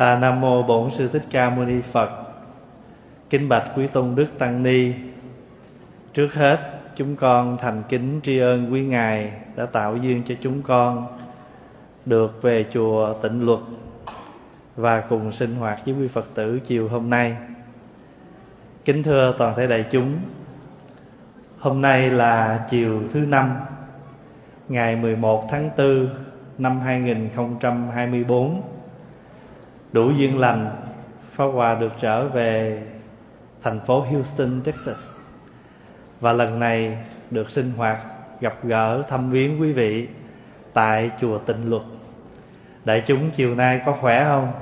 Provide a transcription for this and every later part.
Nam mô Bổn Sư Thích Ca Mâu Ni Phật. Kính bạch quý tôn đức tăng ni. Trước hết chúng con thành kính tri ân quý ngài đã tạo duyên cho chúng con được về chùa Tịnh Luật và cùng sinh hoạt với quý Phật tử chiều hôm nay. Kính thưa toàn thể đại chúng, hôm nay là chiều thứ năm, ngày 11 tháng 4 năm 2024. Đủ duyên lành, Pháp Hòa được trở về thành phố Houston, Texas. Và lần này được sinh hoạt, gặp gỡ, thăm viếng quý vị tại chùa Tịnh Luật. Đại chúng chiều nay có khỏe không?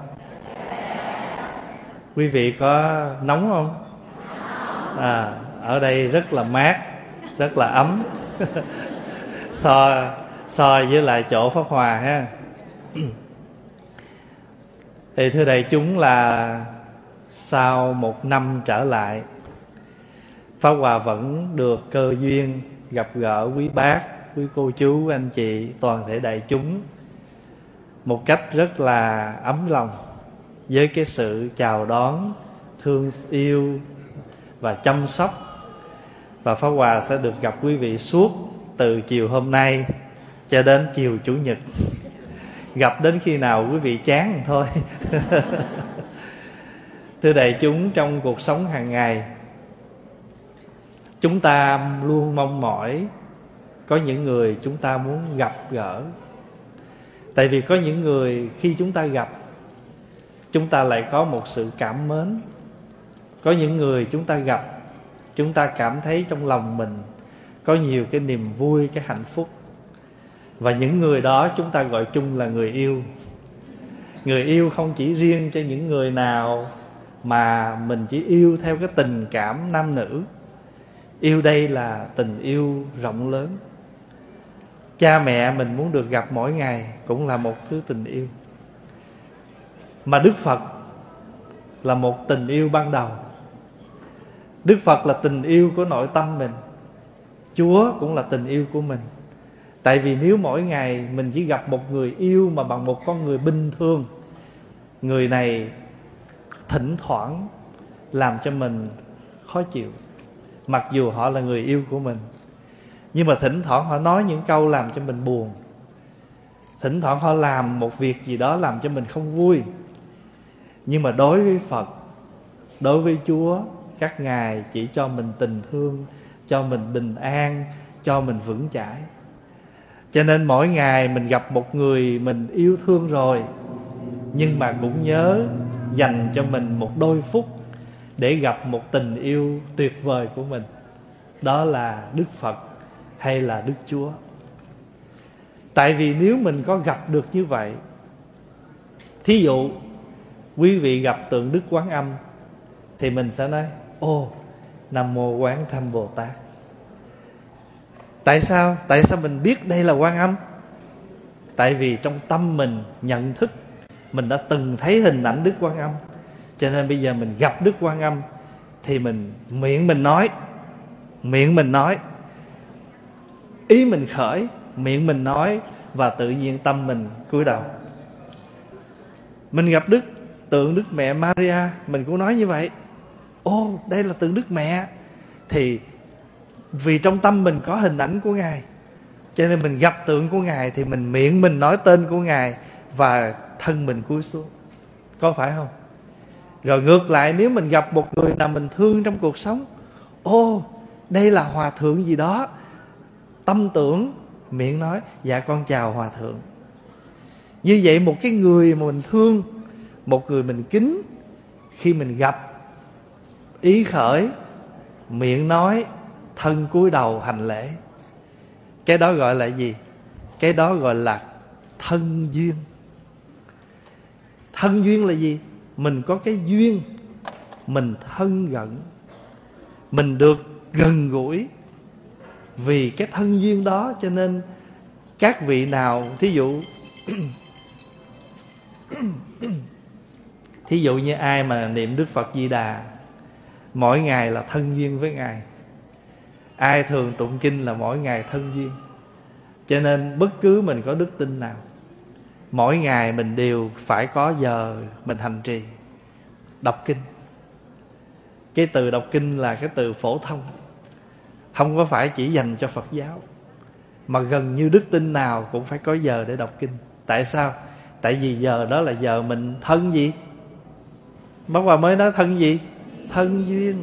Quý vị có nóng không? Ở đây rất là mát, rất là ấm. so với lại chỗ Pháp Hòa ha. Thì thưa đại chúng, là sau một năm trở lại, Pháp Hòa vẫn được cơ duyên gặp gỡ quý bác, quý cô chú, anh chị, toàn thể đại chúng một cách rất là ấm lòng, với cái sự chào đón, thương yêu và chăm sóc. Và Pháp Hòa sẽ được gặp quý vị suốt từ chiều hôm nay cho đến chiều Chủ nhật, gặp đến khi nào quý vị chán thôi. Thưa đại chúng, trong cuộc sống hàng ngày, chúng ta luôn mong mỏi có những người chúng ta muốn gặp gỡ. Tại vì có những người khi chúng ta gặp, chúng ta lại có một sự cảm mến. Có những người chúng ta gặp, chúng ta cảm thấy trong lòng mình có nhiều cái niềm vui, cái hạnh phúc. Và những người đó chúng ta gọi chung là người yêu. Người yêu không chỉ riêng cho những người nào mà mình chỉ yêu theo cái tình cảm nam nữ. Yêu đây là tình yêu rộng lớn. Cha mẹ mình muốn được gặp mỗi ngày cũng là một thứ tình yêu. Mà Đức Phật là một tình yêu ban đầu. Đức Phật là tình yêu của nội tâm mình. Chúa cũng là tình yêu của mình. Tại vì nếu mỗi ngày mình chỉ gặp một người yêu mà bằng một con người bình thường, người này thỉnh thoảng làm cho mình khó chịu, mặc dù họ là người yêu của mình. Nhưng mà thỉnh thoảng họ nói những câu làm cho mình buồn. Thỉnh thoảng họ làm một việc gì đó làm cho mình không vui. Nhưng mà đối với Phật, đối với Chúa, các ngài chỉ cho mình tình thương, cho mình bình an, cho mình vững chãi. Cho nên mỗi ngày mình gặp một người mình yêu thương rồi, nhưng mà cũng nhớ dành cho mình một đôi phút để gặp một tình yêu tuyệt vời của mình. Đó là Đức Phật hay là Đức Chúa. Tại vì nếu mình có gặp được như vậy, thí dụ quý vị gặp tượng Đức Quán Âm, thì mình sẽ nói: Ô, Nam Mô Quán Thâm Bồ Tát. Tại sao? Tại sao mình biết đây là Quan Âm? Tại vì trong tâm mình nhận thức, mình đã từng thấy hình ảnh Đức Quan Âm. Cho nên bây giờ mình gặp Đức Quan Âm thì miệng mình nói, ý mình khởi, miệng mình nói, và tự nhiên tâm mình cúi đầu. Mình gặp tượng Đức Mẹ Maria, mình cũng nói như vậy: Ô, đây là tượng Đức Mẹ. Thì vì trong tâm mình có hình ảnh của Ngài, cho nên mình gặp tượng của Ngài thì miệng mình nói tên của Ngài và thân mình cúi xuống. Có phải không? Rồi ngược lại, nếu mình gặp một người nào mình thương trong cuộc sống, ô, đây là Hòa Thượng gì đó, tâm tưởng, miệng nói: Dạ con chào Hòa Thượng. Như vậy một cái người mà mình thương, một người mình kính, khi mình gặp, ý khởi, miệng nói, thân cúi đầu hành lễ. Cái đó gọi là gì? Cái đó gọi là thân duyên. Thân duyên là gì? Mình có cái duyên, mình thân cận, mình được gần gũi. Vì cái thân duyên đó cho nên các vị nào, thí dụ như ai mà niệm Đức Phật Di Đà mỗi ngày là thân duyên với Ngài. Ai thường tụng kinh là mỗi ngày thân duyên. Cho nên bất cứ mình có đức tin nào, mỗi ngày mình đều phải có giờ mình hành trì đọc kinh. Cái từ đọc kinh là cái từ phổ thông, không có phải chỉ dành cho Phật giáo, mà gần như đức tin nào cũng phải có giờ để đọc kinh. Tại sao? Tại vì giờ đó là giờ mình thân gì? Bác Hòa mới nói thân gì? Thân duyên.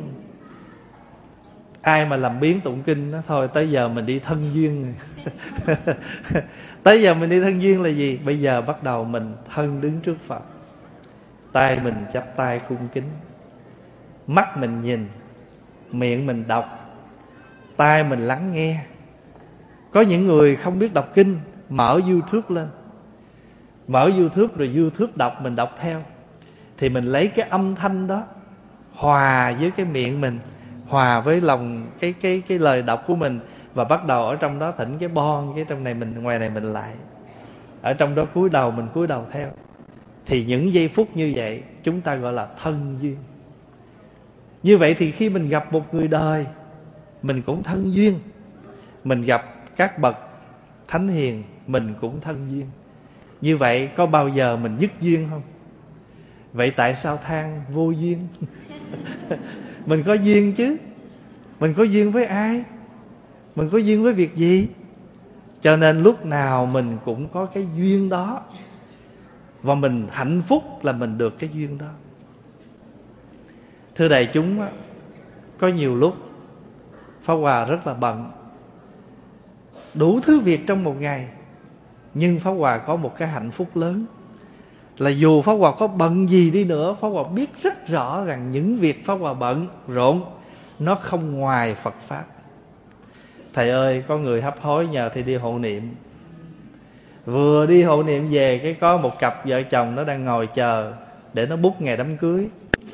Ai mà làm biến tụng kinh đó, thôi tới giờ mình đi thân duyên. Tới giờ mình đi thân duyên là gì? Bây giờ bắt đầu mình thân đứng trước Phật, tay mình chắp tay cung kính, mắt mình nhìn, miệng mình đọc, tai mình lắng nghe. Có những người không biết đọc kinh, mở YouTube lên, mở YouTube rồi YouTube đọc, mình đọc theo. Thì mình lấy cái âm thanh đó hòa với cái miệng mình, hòa với lòng cái lời đọc của mình, và bắt đầu ở trong đó thỉnh cái bon, cái trong này mình, ngoài này mình lại, ở trong đó cúi đầu mình cúi đầu theo. Thì những giây phút như vậy chúng ta gọi là thân duyên. Như vậy thì khi mình gặp một người đời, mình cũng thân duyên. Mình gặp các bậc thánh hiền, mình cũng thân duyên. Như vậy có bao giờ mình dứt duyên không? Vậy tại sao than vô duyên? Mình có duyên chứ. Mình có duyên với ai? Mình có duyên với việc gì? Cho nên lúc nào mình cũng có cái duyên đó, và mình hạnh phúc là mình được cái duyên đó. Thưa đại chúng, có nhiều lúc Pháp Hòa rất là bận, đủ thứ việc trong một ngày, nhưng Pháp Hòa có một cái hạnh phúc lớn, là dù Pháp Hòa có bận gì đi nữa, Pháp Hòa biết rất rõ rằng những việc Pháp Hòa bận rộn nó không ngoài Phật Pháp. Thầy ơi, có người hấp hối nhờ thầy đi hộ niệm. Vừa đi hộ niệm về, cái có một cặp vợ chồng nó đang ngồi chờ để nó book ngày đám cưới.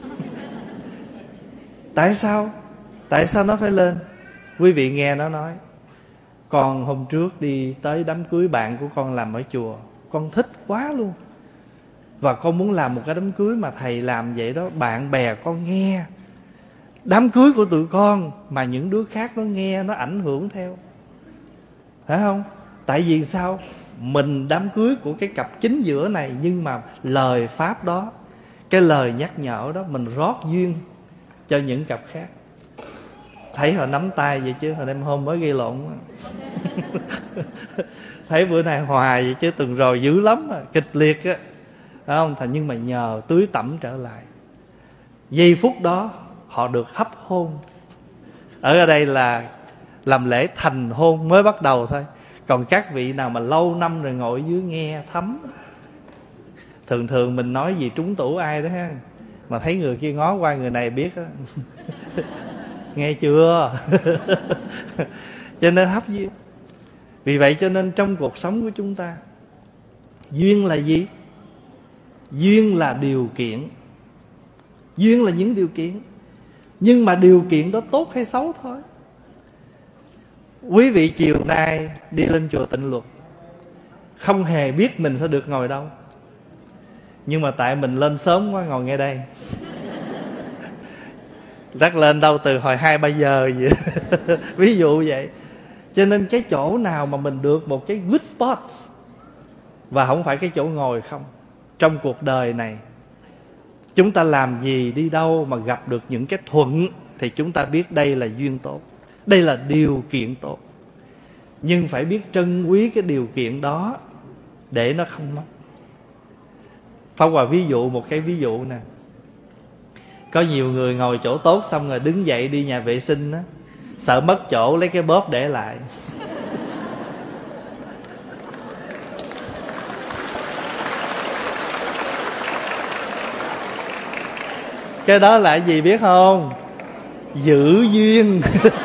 Tại sao? Tại sao nó phải lên? Quý vị nghe nó nói: con hôm trước đi tới đám cưới bạn của con làm ở chùa, con thích quá luôn, và con muốn làm một cái đám cưới mà thầy làm vậy đó, bạn bè con nghe đám cưới của tụi con, mà những đứa khác nó nghe, nó ảnh hưởng theo. Phải không? Tại vì sao? Mình đám cưới của cái cặp chính giữa này, nhưng mà lời Pháp đó, cái lời nhắc nhở đó, mình rót duyên cho những cặp khác. Thấy họ nắm tay vậy chứ, hồi đêm hôm mới gây lộn. Thấy bữa nay hòa vậy chứ, tuần rồi dữ lắm, kịch liệt á. Phải không? Nhưng mà nhờ tưới tẩm trở lại, giây phút đó họ được hấp hôn. Ở đây là làm lễ thành hôn mới bắt đầu thôi. Còn các vị nào mà lâu năm rồi ngồi dưới nghe thấm. Thường thường mình nói gì trúng tủ ai đó ha, mà thấy người kia ngó qua người này biết á. Nghe chưa? Cho nên hấp duyên. Vì vậy cho nên trong cuộc sống của chúng ta, duyên là gì? Duyên là điều kiện. Duyên là những điều kiện, nhưng mà điều kiện đó tốt hay xấu thôi. Quý vị chiều nay đi lên chùa Tịnh Luật, không hề biết mình sẽ được ngồi đâu, nhưng mà tại mình lên sớm quá ngồi ngay đây. Chắc lên đâu từ hồi 2-3 giờ vậy. Ví dụ vậy. Cho nên cái chỗ nào mà mình được một cái good spot, và không phải cái chỗ ngồi không, trong cuộc đời này chúng ta làm gì, đi đâu mà gặp được những cái thuận, thì chúng ta biết đây là duyên tốt, đây là điều kiện tốt. Nhưng phải biết trân quý cái điều kiện đó để nó không mất. Pháp Hòa ví dụ một cái ví dụ nè. Có nhiều người ngồi chỗ tốt xong rồi đứng dậy đi nhà vệ sinh á, sợ mất chỗ lấy cái bóp để lại. Cái đó là gì biết không? Giữ duyên.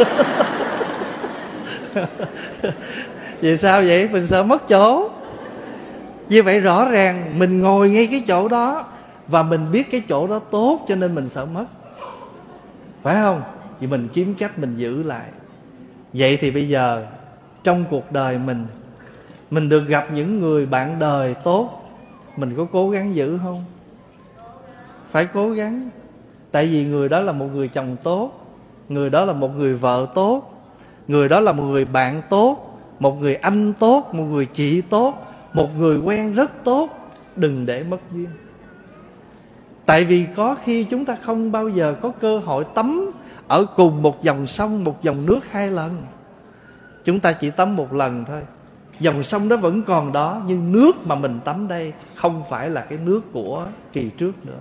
Vì sao vậy? Mình sợ mất chỗ. Như vậy rõ ràng mình ngồi ngay cái chỗ đó, và mình biết cái chỗ đó tốt, cho nên mình sợ mất. Phải không? Vì mình kiếm cách mình giữ lại. Vậy thì bây giờ trong cuộc đời mình được gặp những người bạn đời tốt, mình có cố gắng giữ không? Phải cố gắng. Tại vì người đó là một người chồng tốt, người đó là một người vợ tốt, người đó là một người bạn tốt, một người anh tốt, một người chị tốt, một người quen rất tốt, đừng để mất duyên. Tại vì có khi chúng ta không bao giờ có cơ hội tắm ở cùng một dòng sông, một dòng nước 2 lần. Chúng ta chỉ tắm 1 lần thôi. Dòng sông đó vẫn còn đó, nhưng nước mà mình tắm đây không phải là cái nước của kỳ trước nữa.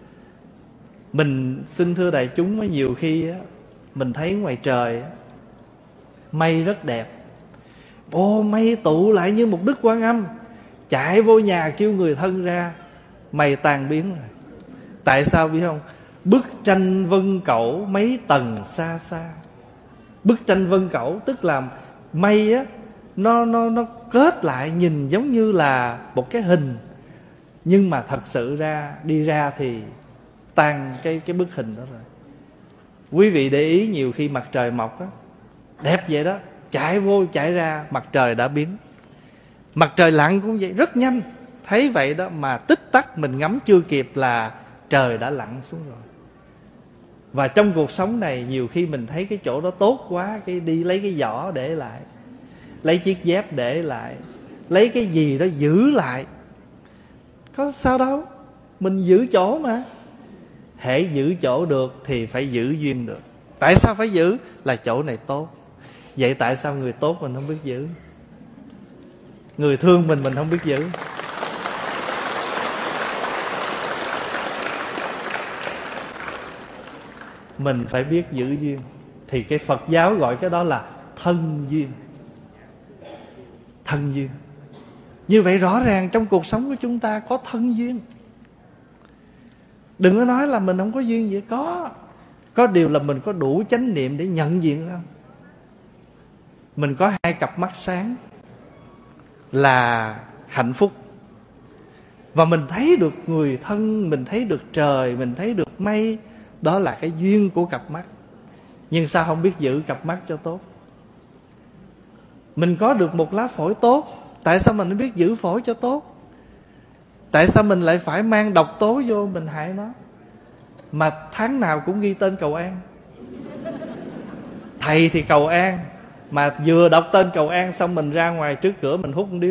Mình xin thưa đại chúng, nhiều khi mình thấy ngoài trời mây rất đẹp. Mây tụ lại như một Đức Quan Âm, chạy vô nhà kêu người thân ra, mây tan biến rồi. Tại sao biết không? Bức tranh vân cẩu mấy tầng xa xa. Bức tranh vân cẩu tức là mây á, nó kết lại nhìn giống như là một cái hình, nhưng mà thật sự đi ra thì tan cái bức hình đó rồi. Quý vị để ý nhiều khi mặt trời mọc á, đẹp vậy đó, chạy vô chạy ra mặt trời đã biến. Mặt trời lặn cũng vậy, rất nhanh. Thấy vậy đó mà tích tắc mình ngắm chưa kịp là trời đã lặn xuống rồi. Và trong cuộc sống này nhiều khi mình thấy cái chỗ đó tốt quá, cái đi lấy cái giỏ để lại, lấy chiếc dép để lại, lấy cái gì đó giữ lại. Có sao đâu, mình giữ chỗ mà. Hễ giữ chỗ được thì phải giữ duyên được. Tại sao phải giữ? Là chỗ này tốt. Vậy tại sao người tốt mình không biết giữ? Người thương mình không biết giữ? Mình phải biết giữ duyên. Thì cái Phật giáo gọi cái đó là thân duyên. Thân duyên. Như vậy rõ ràng trong cuộc sống của chúng ta có thân duyên. Đừng có nói là mình không có duyên gì. Có điều là mình có đủ chánh niệm để nhận diện không? Mình có 2 cặp mắt sáng là hạnh phúc. Và mình thấy được người thân, mình thấy được trời, mình thấy được mây. Đó là cái duyên của cặp mắt. Nhưng sao không biết giữ cặp mắt cho tốt? Mình có được một lá phổi tốt, tại sao mình không biết giữ phổi cho tốt? Tại sao mình lại phải mang độc tố vô mình hại nó? Mà tháng nào cũng ghi tên cầu an. Thầy thì cầu an, mà vừa đọc tên cầu an xong mình ra ngoài trước cửa mình hút một điếu.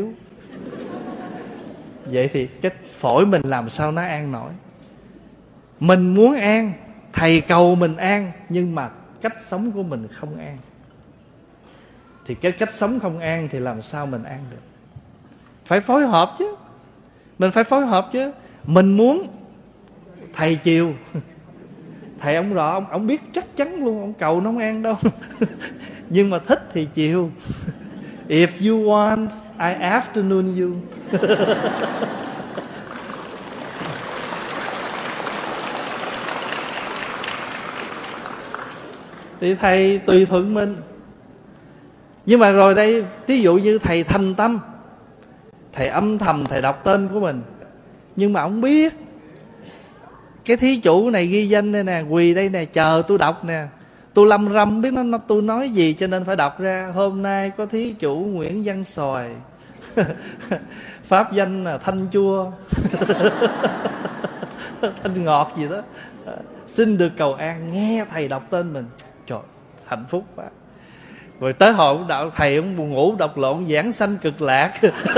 Vậy thì cái phổi mình làm sao nó an nổi? Mình muốn an, thầy cầu mình an, nhưng mà cách sống của mình không an. Thì cái cách sống không an thì làm sao mình an được? Phải phối hợp chứ. Mình phải phối hợp chứ. Mình muốn thầy chiều, thầy ông rõ, ông biết chắc chắn luôn, ông cầu nó không an đâu. Nhưng mà thích thì chiều. If you want, I afternoon you. Thì thầy tùy thuận mình. Nhưng mà rồi đây, ví dụ như thầy thành tâm, thầy âm thầm thầy đọc tên của mình, nhưng mà ông biết cái thí chủ này ghi danh đây nè, quỳ đây nè, chờ tôi đọc nè, tôi lâm râm biết tôi nói gì, cho nên phải đọc ra. Hôm nay có thí chủ Nguyễn Văn Xoài, pháp danh là Thanh Chua, Thanh Ngọt gì đó, xin được cầu an. Nghe thầy đọc tên mình, trời, hạnh phúc quá. Rồi tới hồi đạo thầy ông buồn ngủ đọc lộn giảng sanh cực lạc.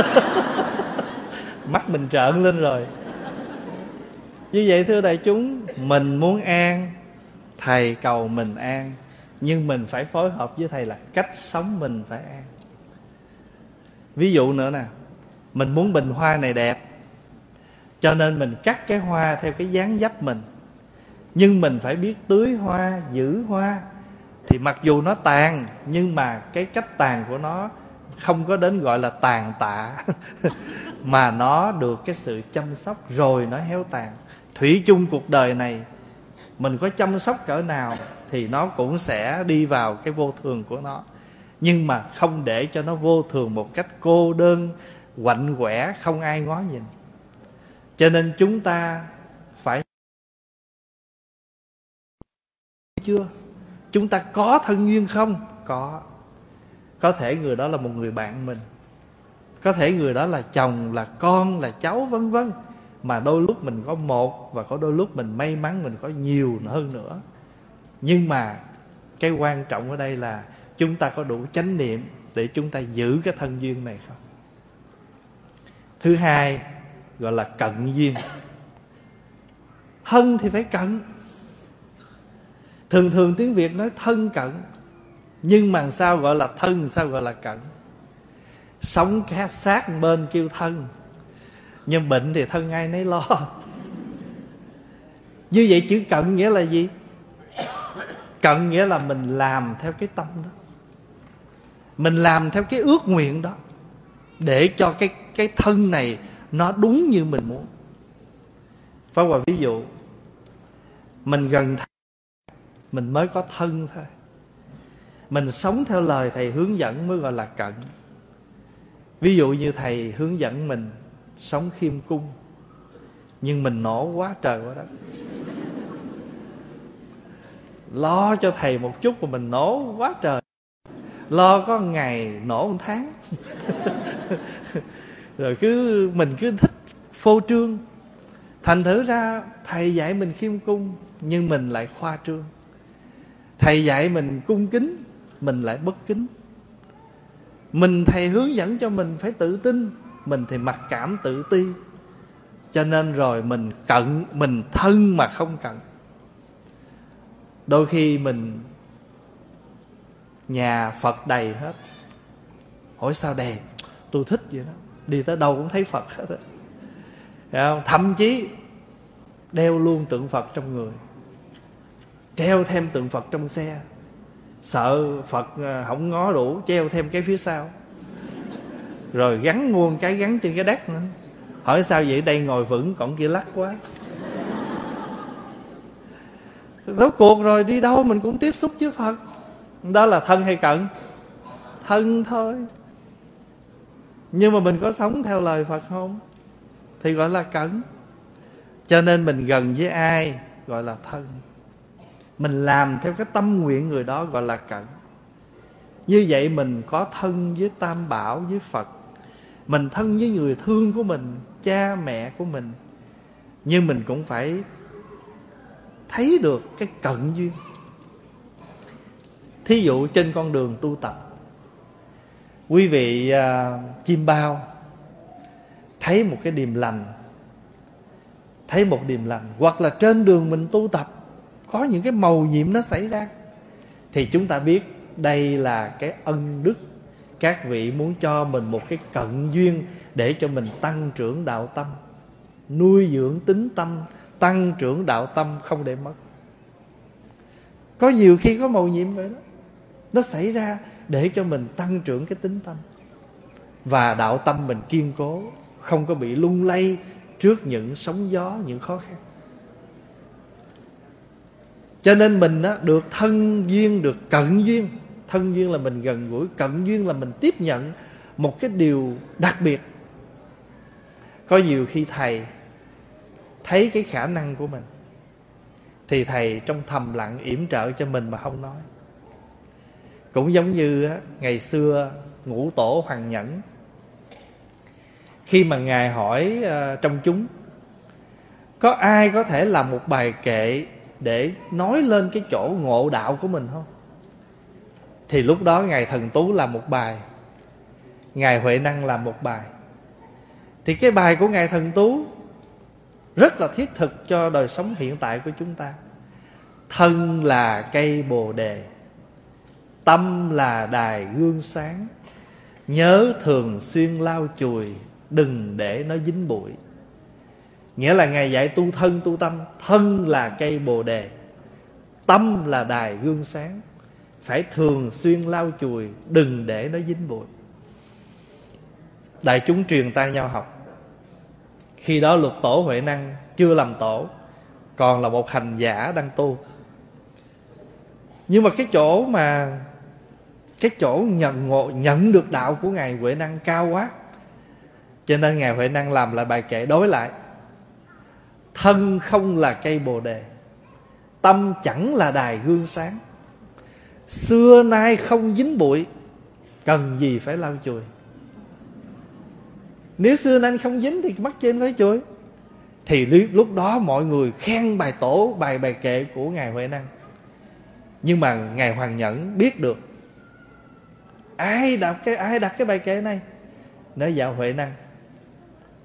Mắt mình trợn lên rồi. Như vậy thưa đại chúng, mình muốn an, thầy cầu mình an, nhưng mình phải phối hợp với thầy là cách sống mình phải an. Ví dụ nữa nè, mình muốn bình hoa này đẹp, cho nên mình cắt cái hoa theo cái dáng dấp mình. Nhưng mình phải biết tưới hoa, giữ hoa. Thì mặc dù nó tàn, nhưng mà cái cách tàn của nó không có đến gọi là tàn tạ, mà nó được cái sự chăm sóc rồi nó héo tàn. Thủy chung cuộc đời này, mình có chăm sóc cỡ nào thì nó cũng sẽ đi vào cái vô thường của nó. Nhưng mà không để cho nó vô thường một cách cô đơn, quạnh quẻ, không ai ngó nhìn. Cho nên chúng ta phải chưa? Chúng ta có thân duyên không? Có thể người đó là một người bạn mình, có thể người đó là chồng, là con, là cháu, vân vân. Mà đôi lúc mình có một, và có đôi lúc mình may mắn mình có nhiều hơn nữa. Nhưng mà cái quan trọng ở đây là chúng ta có đủ chánh niệm để chúng ta giữ cái thân duyên này không? Thứ hai gọi là cận duyên. Thân thì phải cận. Thường thường tiếng Việt nói thân cận, nhưng mà sao gọi là thân, sao gọi là cận? Sống sát bên kêu thân, nhưng bệnh thì thân ai nấy lo. Như vậy chữ cận nghĩa là gì? Cận nghĩa là mình làm theo cái tâm đó, mình làm theo cái ước nguyện đó, để cho cái thân này nó đúng như mình muốn. Pháp Hòa ví dụ, mình gần thầy mình mới có thân thôi, mình sống theo lời thầy hướng dẫn mới gọi là cận. Ví dụ như thầy hướng dẫn mình sống khiêm cung, nhưng mình nổ quá trời quá đất, lo cho thầy một chút mà mình nổ quá trời, lo có ngày nổ một tháng. Rồi mình cứ thích phô trương, thành thử ra thầy dạy mình khiêm cung, nhưng mình lại khoa trương. Thầy dạy mình cung kính, mình lại bất kính. Thầy hướng dẫn cho mình phải tự tin, mình thì mặc cảm tự ti. Cho nên rồi mình cận, mình thân mà không cận. Đôi khi mình nhà Phật đầy hết, hỏi sao đầy? Tôi thích vậy đó, đi tới đâu cũng thấy Phật hết đó. Thậm chí đeo luôn tượng Phật trong người, treo thêm tượng Phật trong xe, sợ Phật không ngó đủ, treo thêm cái phía sau, rồi gắn luôn cái gắn trên cái đất nữa. Hỏi sao vậy? Đây ngồi vững, còn kia lắc quá. Rốt cuộc rồi đi đâu mình cũng tiếp xúc với Phật. Đó là thân hay cận? Thân thôi. Nhưng mà mình có sống theo lời Phật không? Thì gọi là cận. Cho nên mình gần với ai gọi là thân, mình làm theo cái tâm nguyện người đó gọi là cận. Như vậy mình có thân với Tam Bảo, với Phật, mình thân với người thương của mình, cha mẹ của mình. Nhưng mình cũng phải thấy được cái cận duyên. Thí dụ trên con đường tu tập, quý vị chim bao thấy một cái điềm lành, thấy một điềm lành, hoặc là trên đường mình tu tập có những cái mầu nhiệm nó xảy ra, thì chúng ta biết đây là cái ân đức. Các vị muốn cho mình một cái cận duyên để cho mình tăng trưởng đạo tâm, nuôi dưỡng tính tâm, tăng trưởng đạo tâm không để mất. Có nhiều khi có mầu nhiệm vậy đó, nó xảy ra để cho mình tăng trưởng cái tính tâm, và đạo tâm mình kiên cố, không có bị lung lay trước những sóng gió, những khó khăn. Cho nên mình được thân duyên, được cận duyên. Thân duyên là mình gần gũi, cận duyên là mình tiếp nhận một cái điều đặc biệt. Có nhiều khi thầy thấy cái khả năng của mình, thì thầy trong thầm lặng yểm trợ cho mình mà không nói. Cũng giống như ngày xưa Ngũ Tổ Hoàng Nhẫn, khi mà Ngài hỏi trong chúng có ai có thể làm một bài kệ để nói lên cái chỗ ngộ đạo của mình không? Thì lúc đó Ngài Thần Tú làm một bài, Ngài Huệ Năng làm một bài. Thì cái bài của Ngài Thần Tú rất là thiết thực cho đời sống hiện tại của chúng ta. Thân là cây bồ đề, tâm là đài gương sáng, nhớ thường xuyên lau chùi, đừng để nó dính bụi. Nghĩa là Ngài dạy tu thân tu tâm. Thân là cây bồ đề, tâm là đài gương sáng, phải thường xuyên lau chùi, đừng để nó dính bụi. Đại chúng truyền tai nhau học. Khi đó Lục Tổ Huệ Năng chưa làm tổ, còn là một hành giả đang tu. Nhưng mà cái chỗ nhận được đạo của Ngài Huệ Năng cao quá, cho nên Ngài Huệ Năng làm lại bài kệ đối lại. Thân không là cây bồ đề, tâm chẳng là đài gương sáng, xưa nay không dính bụi, cần gì phải lau chùi. Nếu xưa nay không dính thì mắc trên phải chùi. Thì lúc đó mọi người khen bài tổ, bài kệ của Ngài Huệ Năng. Nhưng mà Ngài Hoàng Nhẫn biết được ai đặt cái bài kệ này. Nói: dạ Huệ Năng,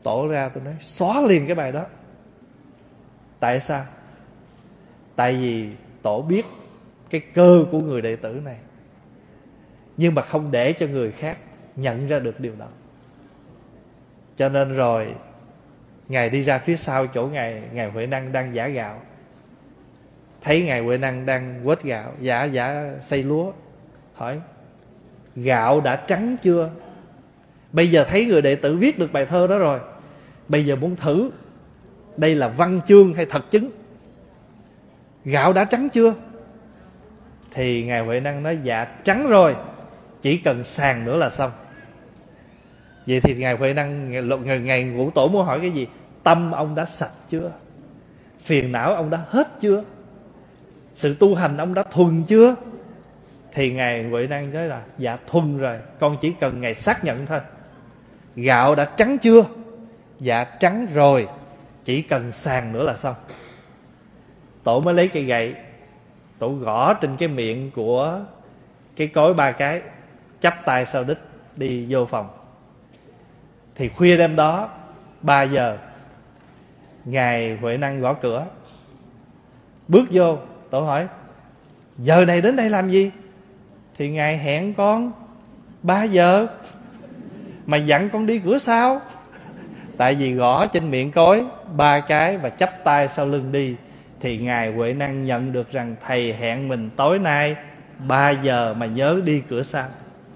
Tổ ra, tôi nói xóa liền cái bài đó. Tại sao? Tại vì Tổ biết cái cơ của người đệ tử này, nhưng mà không để cho người khác nhận ra được điều đó. Cho nên rồi Ngài đi ra phía sau chỗ Ngài Huệ Năng đang giã gạo. Thấy Ngài Huệ Năng đang quết gạo, giã xay lúa, hỏi: gạo đã trắng chưa? Bây giờ thấy người đệ tử viết được bài thơ đó rồi, bây giờ muốn thử đây là văn chương hay thật chứng. Gạo đã trắng chưa? Thì Ngài Huệ Năng nói: dạ trắng rồi, chỉ cần sàng nữa là xong. Vậy thì Ngài Huệ Năng, Ngài Ngũ Tổ muốn hỏi cái gì? Tâm ông đã sạch chưa? Phiền não ông đã hết chưa? Sự tu hành ông đã thuần chưa? Thì Ngài Huệ Năng nói là: dạ thuần rồi, con chỉ cần Ngài xác nhận thôi. Gạo đã trắng chưa? Dạ trắng rồi, chỉ cần sàng nữa là xong. Tổ mới lấy cây gậy, Tổ gõ trên cái miệng của cái cối 3 cái, chắp tay sau đít đi vô phòng. Thì khuya đêm đó 3 giờ, Ngài Huệ Năng gõ cửa. Bước vô, Tổ hỏi: giờ này đến đây làm gì? Thì Ngài hẹn con 3 giờ, mà dặn con đi cửa sau. Tại vì gõ trên miệng cối 3 cái và chắp tay sau lưng đi, thì Ngài Huệ Năng nhận được rằng thầy hẹn mình tối nay 3 giờ mà nhớ đi cửa sau.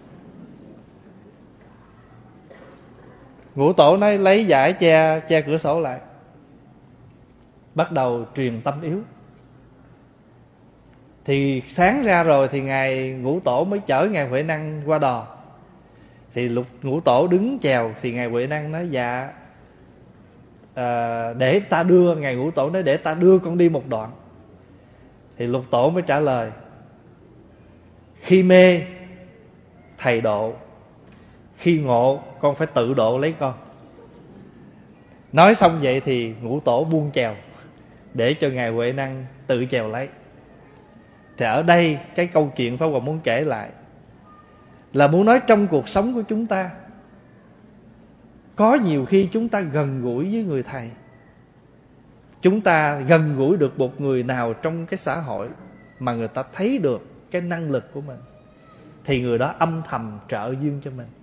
Ngũ Tổ nói lấy vải che cửa sổ lại, bắt đầu truyền tâm yếu. Thì sáng ra rồi thì Ngài Ngũ Tổ mới chở Ngài Huệ Năng qua đò. Thì Lục Ngũ Tổ đứng chèo, thì Ngài Huệ Năng nói: dạ để ta đưa. Ngài Ngũ Tổ nói: để ta đưa con đi một đoạn. Thì Lục Tổ mới trả lời: khi mê thầy độ, khi ngộ con phải tự độ lấy con. Nói xong vậy thì Ngũ Tổ buông chèo để cho Ngài Huệ Năng tự chèo lấy. Thì ở đây cái câu chuyện Pháp Hòa muốn kể lại là muốn nói trong cuộc sống của chúng ta, có nhiều khi chúng ta gần gũi với người thầy, chúng ta gần gũi được một người nào trong cái xã hội mà người ta thấy được cái năng lực của mình, thì người đó âm thầm trợ duyên cho mình,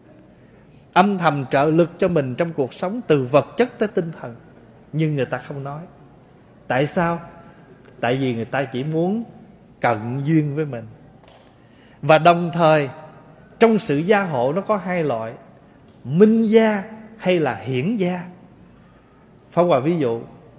âm thầm trợ lực cho mình trong cuộc sống, từ vật chất tới tinh thần. Nhưng người ta không nói. Tại sao? Tại vì người ta chỉ muốn cận duyên với mình. Và đồng thời trong sự gia hộ nó có 2 loại: minh gia hay là hiển gia. Pháp Hòa ví dụ,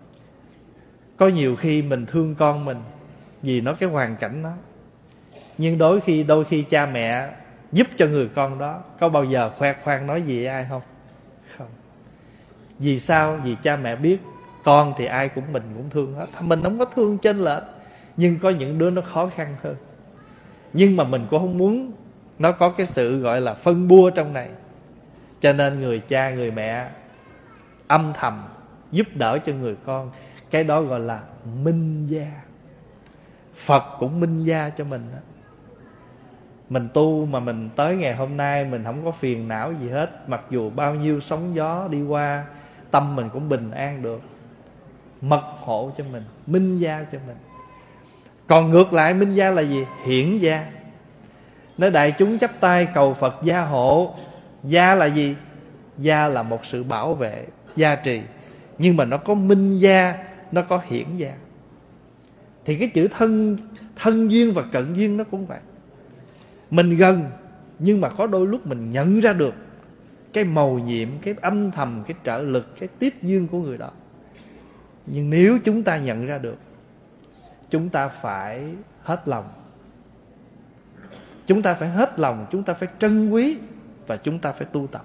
có nhiều khi mình thương con mình vì nó cái hoàn cảnh đó, nhưng đôi khi cha mẹ giúp cho người con đó, có bao giờ khoe khoang nói gì ai không? Không. Vì sao? Vì cha mẹ biết con thì ai cũng mình cũng thương hết, mình không có thương chênh lệch, nhưng có những đứa nó khó khăn hơn. Nhưng mà mình cũng không muốn nó có cái sự gọi là phân bua trong này. Cho nên người cha người mẹ âm thầm giúp đỡ cho người con. Cái đó gọi là minh gia. Phật cũng minh gia cho mình đó. Mình tu mà mình tới ngày hôm nay mình không có phiền não gì hết, mặc dù bao nhiêu sóng gió đi qua, tâm mình cũng bình an được. Mật hộ cho mình, minh gia cho mình. Còn ngược lại minh gia là gì? Hiển gia. Nói đại chúng chắp tay cầu Phật gia hộ. Gia là gì? Gia là một sự bảo vệ, gia trì. Nhưng mà nó có minh gia, nó có hiển gia. Thì cái chữ thân duyên và cận duyên nó cũng vậy. Mình gần, nhưng mà có đôi lúc mình nhận ra được cái mầu nhiệm, cái âm thầm, cái trợ lực, cái tiếp duyên của người đó. Nhưng nếu chúng ta nhận ra được, chúng ta phải hết lòng. Chúng ta phải hết lòng, chúng ta phải trân quý, và chúng ta phải tu tập.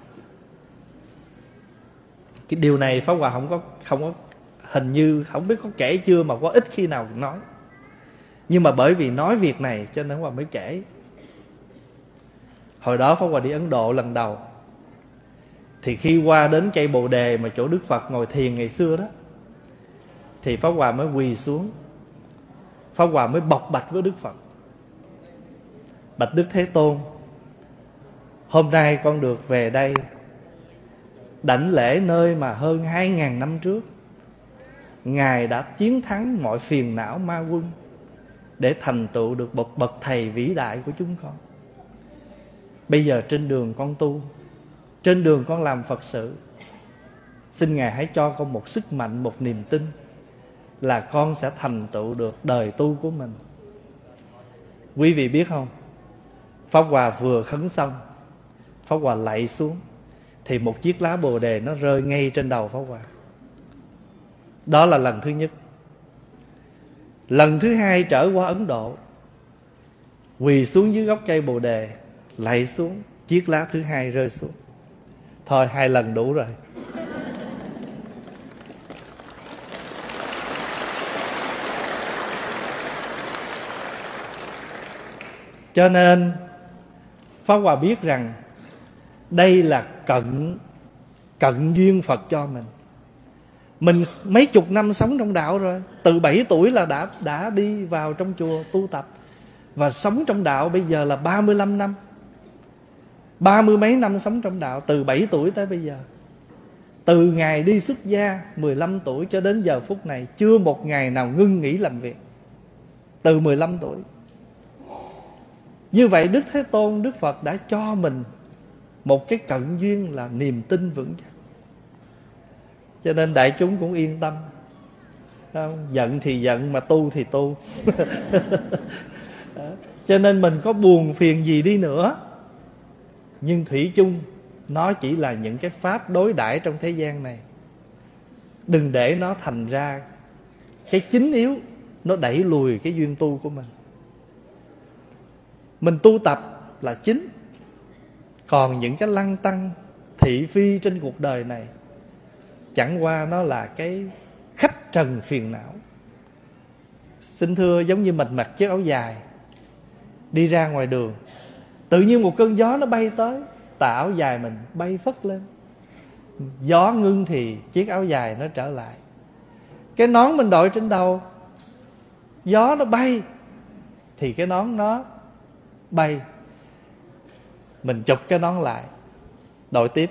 Cái điều này Pháp Hòa không có hình như không biết có kể chưa, mà có ít khi nào nói. Nhưng mà bởi vì nói việc này cho nên Pháp Hòa mới kể. Hồi đó Pháp Hòa đi Ấn Độ lần đầu, thì khi qua đến cây Bồ Đề mà chỗ Đức Phật ngồi thiền ngày xưa đó, thì Pháp Hòa mới quỳ xuống. Pháp Hòa mới bộc bạch với Đức Phật: bạch Đức Thế Tôn, hôm nay con được về đây đảnh lễ nơi mà hơn 2.000 năm trước Ngài đã chiến thắng mọi phiền não ma quân để thành tựu được một bậc thầy vĩ đại của chúng con. Bây giờ trên đường con tu, trên đường con làm Phật sự, xin Ngài hãy cho con một sức mạnh, một niềm tin là con sẽ thành tựu được đời tu của mình. Quý vị biết không, Pháp Hòa vừa khấn xong, Pháp Hòa lạy xuống thì một chiếc lá bồ đề nó rơi ngay trên đầu Pháp Hòa. Đó là lần thứ nhất. Lần thứ hai trở qua Ấn Độ, quỳ xuống dưới gốc cây bồ đề, lạy xuống, chiếc lá thứ hai rơi xuống. Thôi 2 lần đủ rồi. Cho nên Pháp Hòa biết rằng đây là cận duyên Phật cho mình. Mình mấy chục năm sống trong đạo rồi, từ 7 tuổi là đã đi vào trong chùa tu tập, và sống trong đạo bây giờ là 35 năm, 30 mấy năm sống trong đạo, từ 7 tuổi tới bây giờ. Từ ngày đi xuất gia 15 tuổi cho đến giờ phút này, chưa một ngày nào ngưng nghỉ làm việc. Từ 15 tuổi. Như vậy Đức Thế Tôn, Đức Phật đã cho mình một cái cận duyên là niềm tin vững chắc. Cho nên đại chúng cũng yên tâm. Giận thì giận mà tu thì tu. Cho nên mình có buồn phiền gì đi nữa, nhưng thủy chung nó chỉ là những cái pháp đối đãi trong thế gian này. Đừng để nó thành ra cái chính yếu, nó đẩy lùi cái duyên tu của mình. Mình tu tập là chính, còn những cái lăng tăng thị phi trên cuộc đời này chẳng qua nó là cái khách trần phiền não. Xin thưa, giống như mình mặc chiếc áo dài đi ra ngoài đường, tự nhiên một cơn gió nó bay tới, tà áo dài mình bay phất lên. Gió ngưng thì chiếc áo dài nó trở lại. Cái nón mình đội trên đầu, gió nó bay thì cái nón nó bay. Mình chụp cái nón lại, đội tiếp.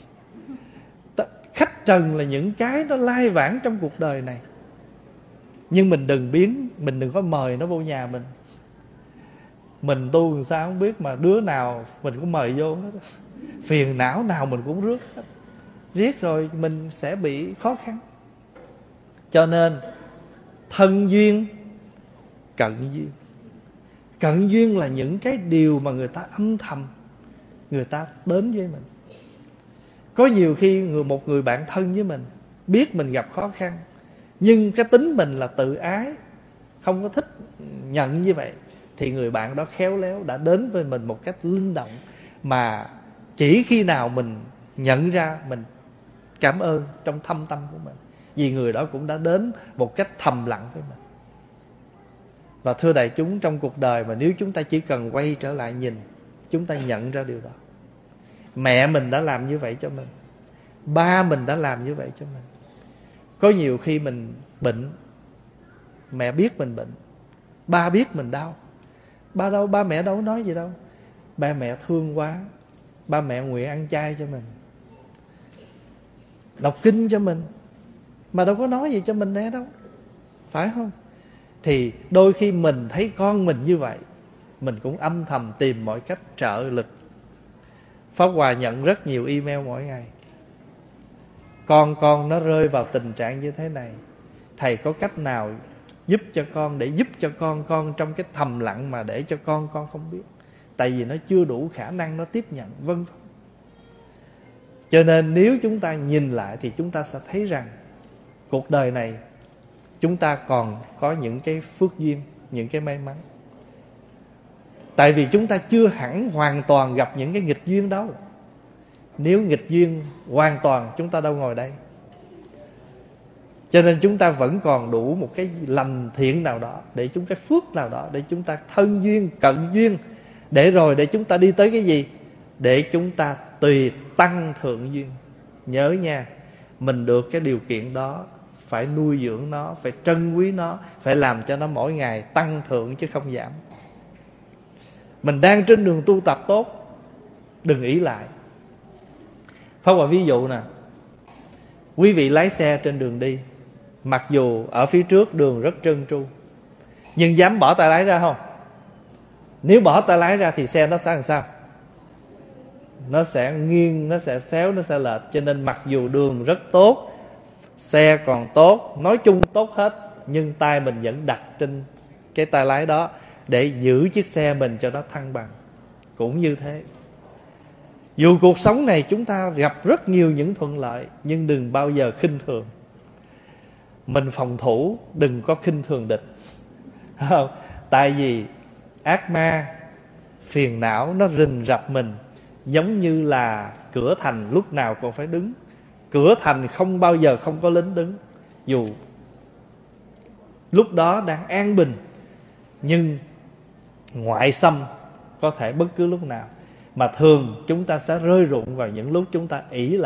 Khách trần là những cái nó lai vãng trong cuộc đời này. Nhưng mình đừng có mời nó vô nhà mình. Mình tu làm sao không biết, mà đứa nào mình cũng mời vô hết. Phiền não nào mình cũng rước hết. Riết rồi mình sẽ bị khó khăn. Cho nên thân duyên, cận duyên. Cận duyên là những cái điều mà người ta âm thầm, người ta đến với mình. Có nhiều khi một người bạn thân với mình, biết mình gặp khó khăn, nhưng cái tính mình là tự ái, không có thích nhận như vậy, thì người bạn đó khéo léo đã đến với mình một cách linh động, mà chỉ khi nào mình nhận ra, mình cảm ơn trong thâm tâm của mình, vì người đó cũng đã đến một cách thầm lặng với mình. Và thưa đại chúng, trong cuộc đời mà nếu chúng ta chỉ cần quay trở lại nhìn, chúng ta nhận ra điều đó. Mẹ mình đã làm như vậy cho mình, ba mình đã làm như vậy cho mình. Có nhiều khi mình bệnh, mẹ biết mình bệnh, ba biết mình đau. Ba mẹ đâu nói gì đâu. Ba mẹ thương quá, ba mẹ nguyện ăn chay cho mình, đọc kinh cho mình, mà đâu có nói gì cho mình nè đâu, phải không? Thì đôi khi mình thấy con mình như vậy, mình cũng âm thầm tìm mọi cách trợ lực. Pháp Hòa nhận rất nhiều email mỗi ngày. Con nó rơi vào tình trạng như thế này, thầy có cách nào giúp cho con, để giúp cho con trong cái thầm lặng mà để cho con không biết, tại vì nó chưa đủ khả năng nó tiếp nhận, vân vân. Cho nên nếu chúng ta nhìn lại thì chúng ta sẽ thấy rằng cuộc đời này chúng ta còn có những cái phước duyên, những cái may mắn. Tại vì chúng ta chưa hẳn hoàn toàn gặp những cái nghịch duyên đâu. Nếu nghịch duyên hoàn toàn, chúng ta đâu ngồi đây. Cho nên chúng ta vẫn còn đủ một cái lành thiện nào đó, để chúng cái phước nào đó, để chúng ta thân duyên, cận duyên, để rồi để chúng ta đi tới cái gì? Để chúng ta tùy tăng thượng duyên. Nhớ nha, mình được cái điều kiện đó, phải nuôi dưỡng nó, phải trân quý nó, phải làm cho nó mỗi ngày tăng thượng chứ không giảm. Mình đang trên đường tu tập tốt, đừng ỷ lại. Pháp Hòa ví dụ nè, Quý vị lái xe trên đường đi, mặc dù ở phía trước đường rất trơn tru, nhưng dám bỏ tay lái ra không? Nếu bỏ tay lái ra thì xe nó sẽ làm sao? Nó sẽ nghiêng, nó sẽ xéo, nó sẽ lệch. Cho nên mặc dù đường rất tốt, xe còn tốt, nói chung tốt hết, nhưng tay mình vẫn đặt trên cái tay lái đó để giữ chiếc xe mình cho nó thăng bằng. Cũng như thế, dù cuộc sống này chúng ta gặp rất nhiều những thuận lợi, nhưng đừng bao giờ khinh thường. Mình phòng thủ, đừng có khinh thường địch. Không? Tại vì ác ma, phiền não nó rình rập mình, giống như là cửa thành lúc nào còn phải đứng. Cửa thành không bao giờ không có lính đứng, dù lúc đó đang an bình, nhưng ngoại xâm có thể bất cứ lúc nào. Mà thường chúng ta sẽ rơi rụng vào những lúc chúng ta ỷ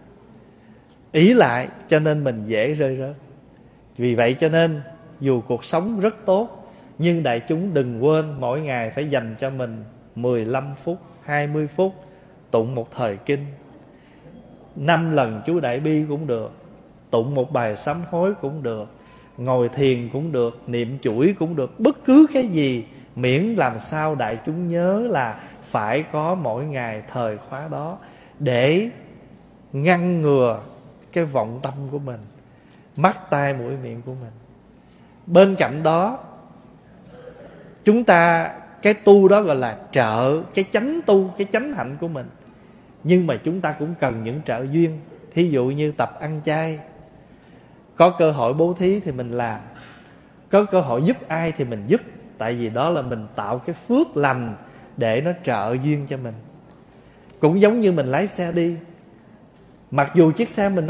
lại, cho nên mình dễ rơi rớt. Vì vậy cho nên dù cuộc sống rất tốt, nhưng đại chúng đừng quên mỗi ngày phải dành cho mình 15 phút, 20 phút tụng một thời kinh, 5 lần chú Đại Bi cũng được, tụng một bài sám hối cũng được, ngồi thiền cũng được, niệm chuỗi cũng được, bất cứ cái gì, miễn làm sao đại chúng nhớ là phải có mỗi ngày thời khóa đó, để ngăn ngừa cái vọng tâm của mình, mắt tai mũi miệng của mình. Bên cạnh đó, chúng ta cái tu đó gọi là trợ, cái chánh tu, cái chánh hạnh của mình. Nhưng mà chúng ta cũng cần những trợ duyên. Thí dụ như tập ăn chay, có cơ hội bố thí thì mình làm, có cơ hội giúp ai thì mình giúp. Tại vì đó là mình tạo cái phước lành để nó trợ duyên cho mình. Cũng giống như mình lái xe đi, mặc dù chiếc xe mình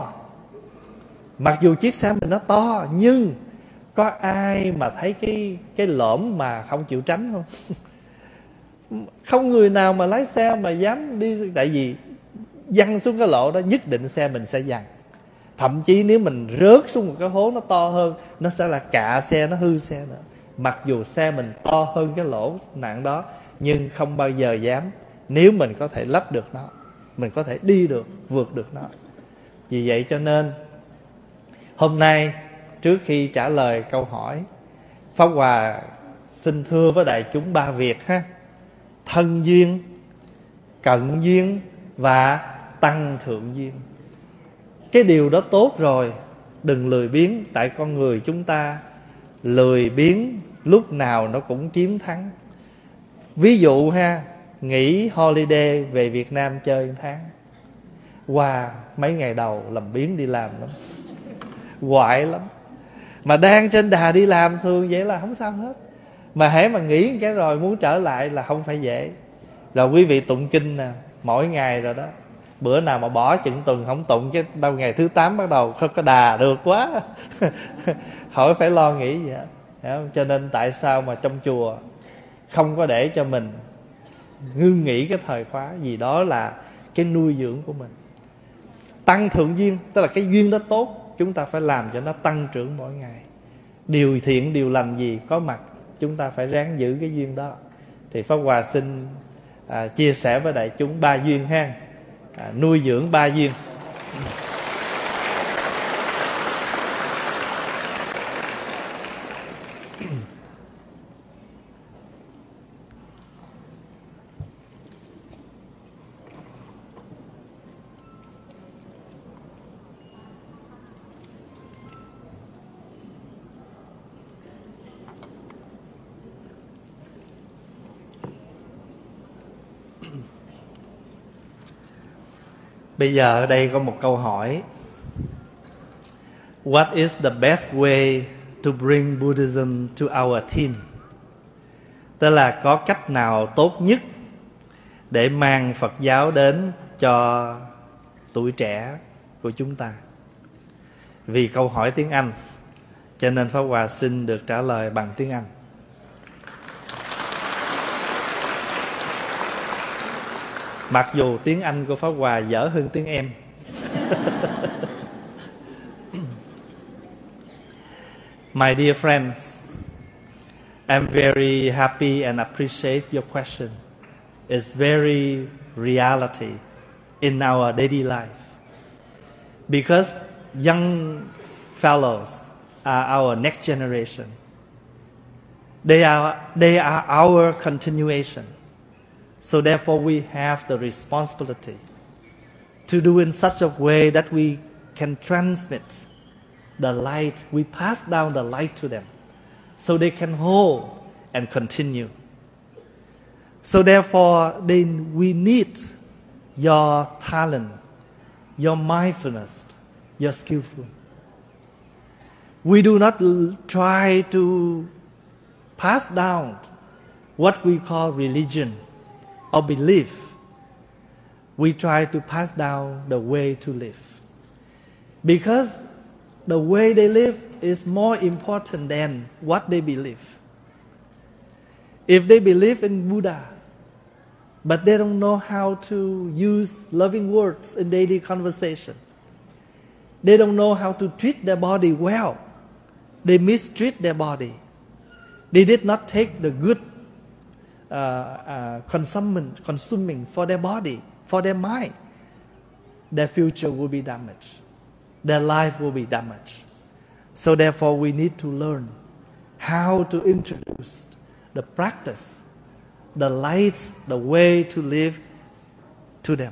nó to, nhưng có ai mà thấy cái lỡm mà không chịu tránh không? Không người nào mà lái xe mà dám đi. Tại vì văng xuống cái lỗ đó, nhất định xe mình sẽ văng. Thậm chí nếu mình rớt xuống một cái hố nó to hơn, nó sẽ là cạ xe, nó hư xe nữa. Mặc dù xe mình to hơn cái lỗ nặng đó, nhưng không bao giờ dám. Nếu mình có thể lách được nó, mình có thể đi được, vượt được nó. Vì vậy cho nên hôm nay, trước khi trả lời câu hỏi, Pháp Hòa xin thưa với đại chúng 3 việc ha: thân duyên, cận duyên và tăng thượng duyên. Cái điều đó tốt rồi, đừng lười biếng. Tại con người chúng ta lười biếng lúc nào nó cũng chiếm thắng. Ví dụ ha, nghỉ holiday về Việt Nam chơi 1 tháng, qua mấy ngày đầu làm biếng đi làm lắm, quại lắm. Mà đang trên đà đi làm thường vậy là không sao hết. Mà hễ mà nghỉ cái rồi muốn trở lại là không phải dễ. Rồi quý vị tụng kinh nè, mỗi ngày rồi đó. Bữa nào mà bỏ chừng tuần không tụng, chứ đâu ngày thứ 8 bắt đầu không có đà được quá. Khỏi phải lo nghĩ gì hết. Cho nên tại sao mà trong chùa không có để cho mình ngưng nghỉ cái thời khóa, vì đó là cái nuôi dưỡng của mình. Tăng thượng duyên, tức là cái duyên đó tốt, chúng ta phải làm cho nó tăng trưởng mỗi ngày. Điều thiện, điều lành gì có mặt, chúng ta phải ráng giữ cái duyên đó. Thì Pháp Hòa xin chia sẻ với đại chúng 3 duyên ha. Nuôi dưỡng 3 duyên. Bây giờ ở đây có một câu hỏi: What is the best way to bring Buddhism to our teen? Tức là có cách nào tốt nhất để mang Phật giáo đến cho tuổi trẻ của chúng ta? Vì câu hỏi tiếng Anh, cho nên Pháp Hòa xin được trả lời bằng tiếng Anh. Mặc dù tiếng Anh của Pháp Hòa dở hơn tiếng em. My dear friends, I'm very happy and appreciate your question. It's very reality in our daily life. Because young fellows are our next generation. They are our continuation. So therefore we have the responsibility to do in such a way that we can transmit the light, we pass down the light to them, so they can hold and continue. So therefore we need your talent, your mindfulness, your skillful. We do not try to pass down what we call religion or belief. We try to pass down the way to live. Because the way they live is more important than what they believe. If they believe in Buddha, but they don't know how to use loving words in daily conversation, they don't know how to treat their body well, they mistreat their body, they did not take the good consuming for their body, for their mind, their future will be damaged. Their life will be damaged. So therefore we need to learn how to introduce the practice, the light, the way to live to them.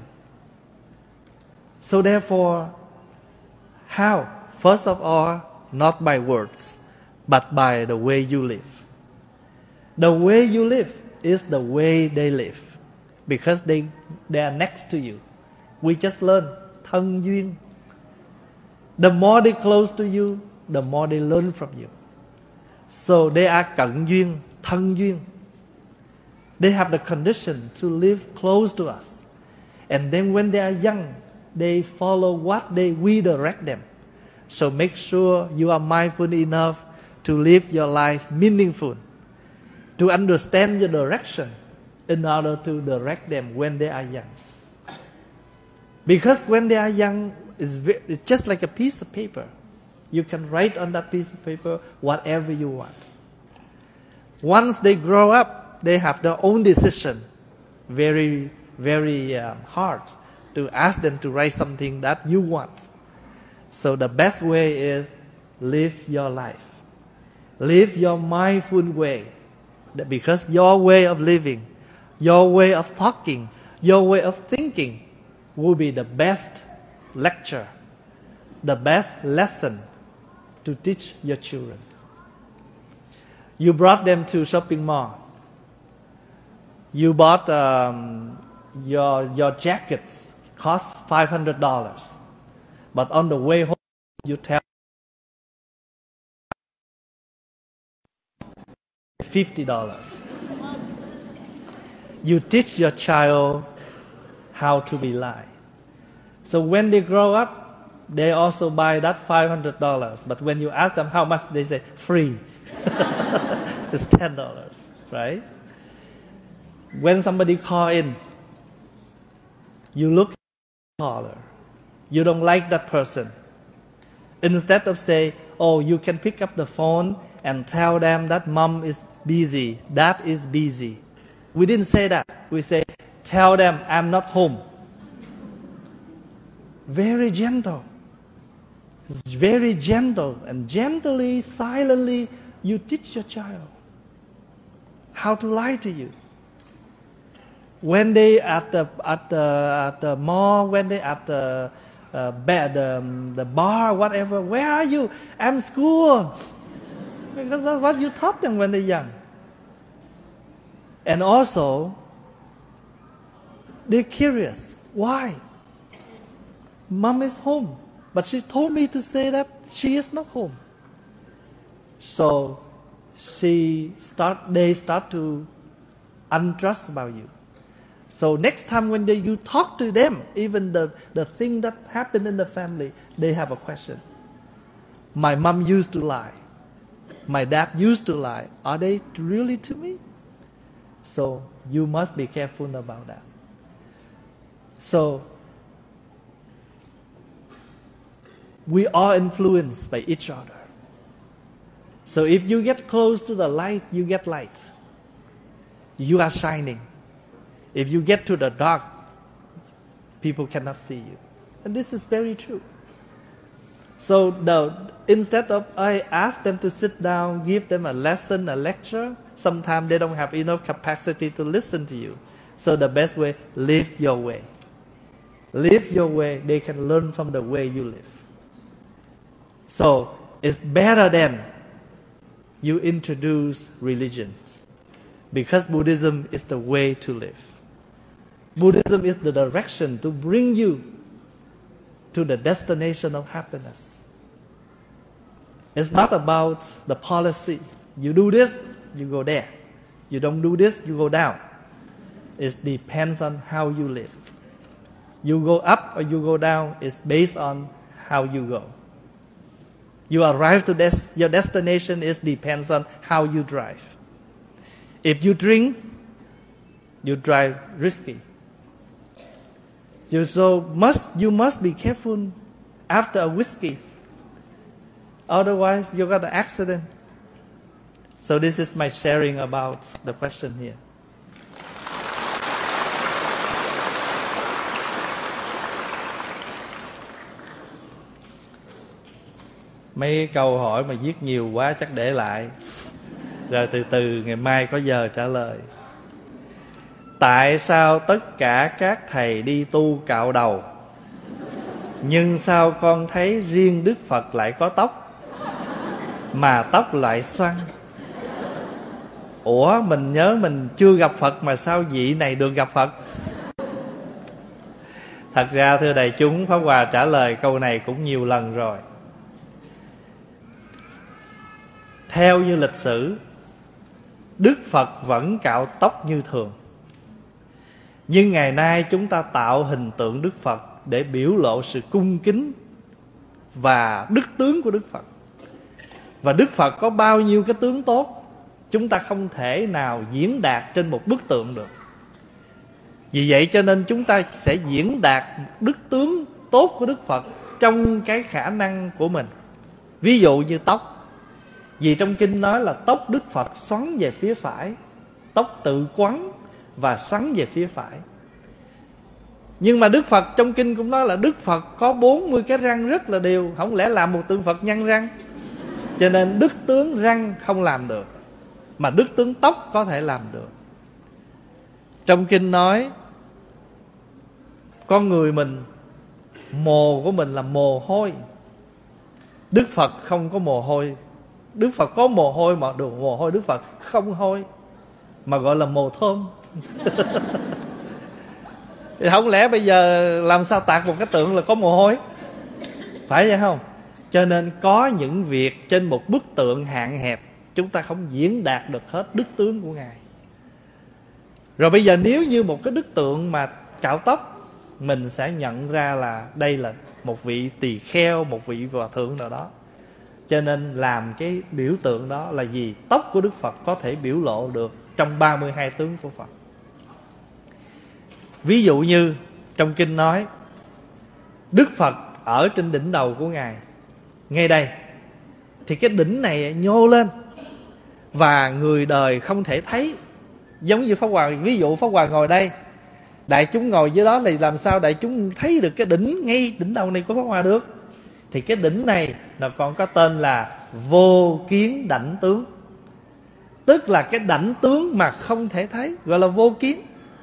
So therefore, how? First of all, not by words, but by the way you live. The way you live is the way they live, because they are next to you. We just learn thân duyên. The more they close to you, the more they learn from you. So they are cận duyên, thân duyên. They have the condition to live close to us. And then when they are young, they follow what we direct them. So make sure you are mindful enough to live your life meaningful, to understand your direction in order to direct them when they are young. Because when they are young, it's just like a piece of paper. You can write on that piece of paper whatever you want. Once they grow up, they have their own decision. Very, very hard to ask them to write something that you want. So the best way is live your life. Live your mindful way. Because your way of living, your way of talking, your way of thinking will be the best lecture, the best lesson to teach your children. You brought them to shopping mall. You bought your jackets cost $500, but on the way home you tell $50. You teach your child how to be light. So when they grow up, they also buy that $500. But when you ask them how much, they say free. It's $10, right? When somebody call in, you look at the caller. You don't like that person. Instead of say, oh, you can pick up the phone and tell them that mom is busy, dad is busy. We didn't say that. We say, tell them I'm not home. Very gentle. It's very gentle, and gently, silently, you teach your child how to lie to you. When they at the mall, when they at the the bar, whatever, where are you? I'm school. Because that's what you taught them when they're young. And also, they're curious. Why? Mom is home, but she told me to say that she is not home. So they start to untrust about you. So next time when you talk to them, even the thing that happened in the family, they have a question. My mom used to lie. My dad used to lie. Are they really to me? So you must be careful about that. So we are influenced by each other. So if you get close to the light, you get light. You are shining. If you get to the dark, people cannot see you. And this is very true. So instead of I ask them to sit down, give them a lesson, a lecture, sometimes they don't have enough capacity to listen to you. So the best way, live your way. Live your way, they can learn from the way you live. So it's better than you introduce religions, because Buddhism is the way to live. Buddhism is the direction to bring you to the destination of happiness. It's not about the policy. You do this, you go there. You don't do this, you go down. It depends on how you live. You go up or you go down, it's based on how you go. You arrive to your destination, it depends on how you drive. If you drink, you drive risky. You must be careful after a whiskey. Otherwise, you got an accident. So this is my sharing about the question here. Mấy câu hỏi mà viết nhiều quá chắc để lại, rồi từ từ ngày mai có giờ trả lời. Tại sao tất cả các thầy đi tu cạo đầu, nhưng sao con thấy riêng Đức Phật lại có tóc, mà tóc lại xoăn? Ủa, mình nhớ mình chưa gặp Phật mà sao vị này được gặp Phật? Thật ra thưa đại chúng, Pháp Hòa trả lời câu này cũng nhiều lần rồi. Theo như lịch sử, Đức Phật vẫn cạo tóc như thường. Nhưng ngày nay chúng ta tạo hình tượng Đức Phật để biểu lộ sự cung kính và đức tướng của Đức Phật. Và Đức Phật có bao nhiêu cái tướng tốt, chúng ta không thể nào diễn đạt trên một bức tượng được. Vì vậy cho nên chúng ta sẽ diễn đạt đức tướng tốt của Đức Phật trong cái khả năng của mình. Ví dụ như tóc. Vì trong kinh nói là tóc Đức Phật xoắn về phía phải, tóc tự quắn và xoắn về phía phải. Nhưng mà Đức Phật trong kinh cũng nói là Đức Phật có 40 cái răng rất là đều. Không lẽ làm một tượng Phật nhăn răng? Cho nên đức tướng răng không làm được, mà đức tướng tóc có thể làm được. Trong kinh nói con người mình, mồ của mình là mồ hôi. Đức Phật không có mồ hôi. Đức Phật có mồ hôi mà mồ hôi Đức Phật không hôi, mà gọi là mồ thơm. Thì không lẽ bây giờ làm sao tạc một cái tượng là có mồ hôi? Phải vậy không? Cho nên có những việc trên một bức tượng hạn hẹp, chúng ta không diễn đạt được hết đức tướng của Ngài. Rồi bây giờ nếu như một cái đức tượng mà cạo tóc, mình sẽ nhận ra là đây là một vị tỳ kheo, một vị hòa thượng nào đó. Cho nên làm cái biểu tượng đó là gì? Tóc của Đức Phật có thể biểu lộ được trong 32 tướng của Phật. Ví dụ như trong kinh nói Đức Phật ở trên đỉnh đầu của Ngài, ngay đây, thì cái đỉnh này nhô lên và người đời không thể thấy. Giống như Pháp Hòa, ví dụ Pháp Hòa ngồi đây, đại chúng ngồi dưới đó thì làm sao đại chúng thấy được cái đỉnh ngay đỉnh đầu này của Pháp Hòa được? Thì cái đỉnh này nó còn có tên là vô kiến đảnh tướng. Tức là cái đảnh tướng mà không thể thấy, gọi là vô kiến.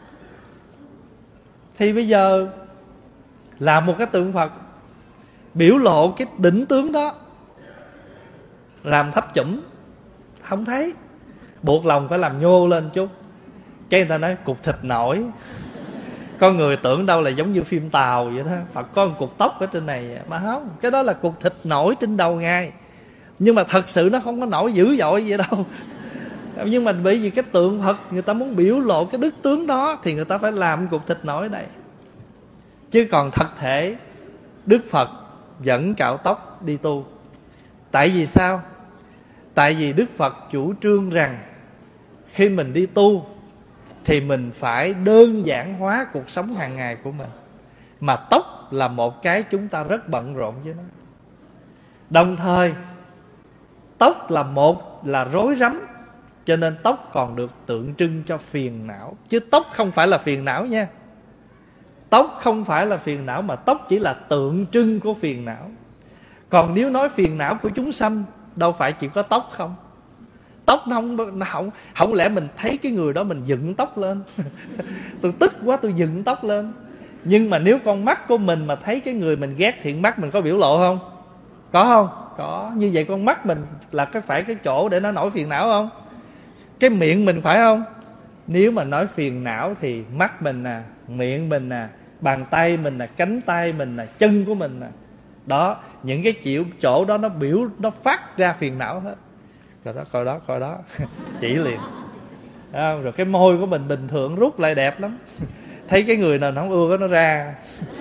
Thì bây giờ làm một cái tượng Phật biểu lộ cái đỉnh tướng đó, làm thấp chủm không thấy, buộc lòng phải làm nhô lên chút. Cái người ta nói cục thịt nổi. Con người tưởng đâu là giống như phim Tàu vậy đó, Phật có một cục tóc ở trên này, mà không, cái đó là cục thịt nổi trên đầu Ngài. Nhưng mà thật sự nó không có nổi dữ dội vậy đâu. Nhưng mà bởi vì cái tượng Phật người ta muốn biểu lộ cái đức tướng đó, thì người ta phải làm cục thịt nổi đây. Chứ còn thật thể Đức Phật vẫn cạo tóc đi tu. Tại vì sao? Tại vì Đức Phật chủ trương rằng khi mình đi tu thì mình phải đơn giản hóa cuộc sống hàng ngày của mình. Mà tóc là một cái chúng ta rất bận rộn với nó. Đồng thời tóc là rối rắm, cho nên tóc còn được tượng trưng cho phiền não. Chứ tóc không phải là phiền não nha. Tóc không phải là phiền não, mà tóc chỉ là tượng trưng của phiền não. Còn nếu nói phiền não của chúng sanh, đâu phải chỉ có tóc không. Tóc nó không lẽ mình thấy cái người đó mình dựng tóc lên tôi tức quá tôi dựng tóc lên. Nhưng mà nếu con mắt của mình mà thấy cái người mình ghét thì mắt mình có biểu lộ không? Có không? Có. Như vậy con mắt mình là cái chỗ để nó nổi phiền não không? Cái miệng mình phải không? Nếu mà nói phiền não thì mắt mình nè, miệng mình nè, bàn tay mình nè, cánh tay mình nè, chân của mình nè. Đó, những cái chỗ đó nó phát ra phiền não hết. Rồi đó, coi đó chỉ liền. Rồi cái môi của mình bình thường rút lại đẹp lắm. Thấy cái người nào nó không ưa nó ra.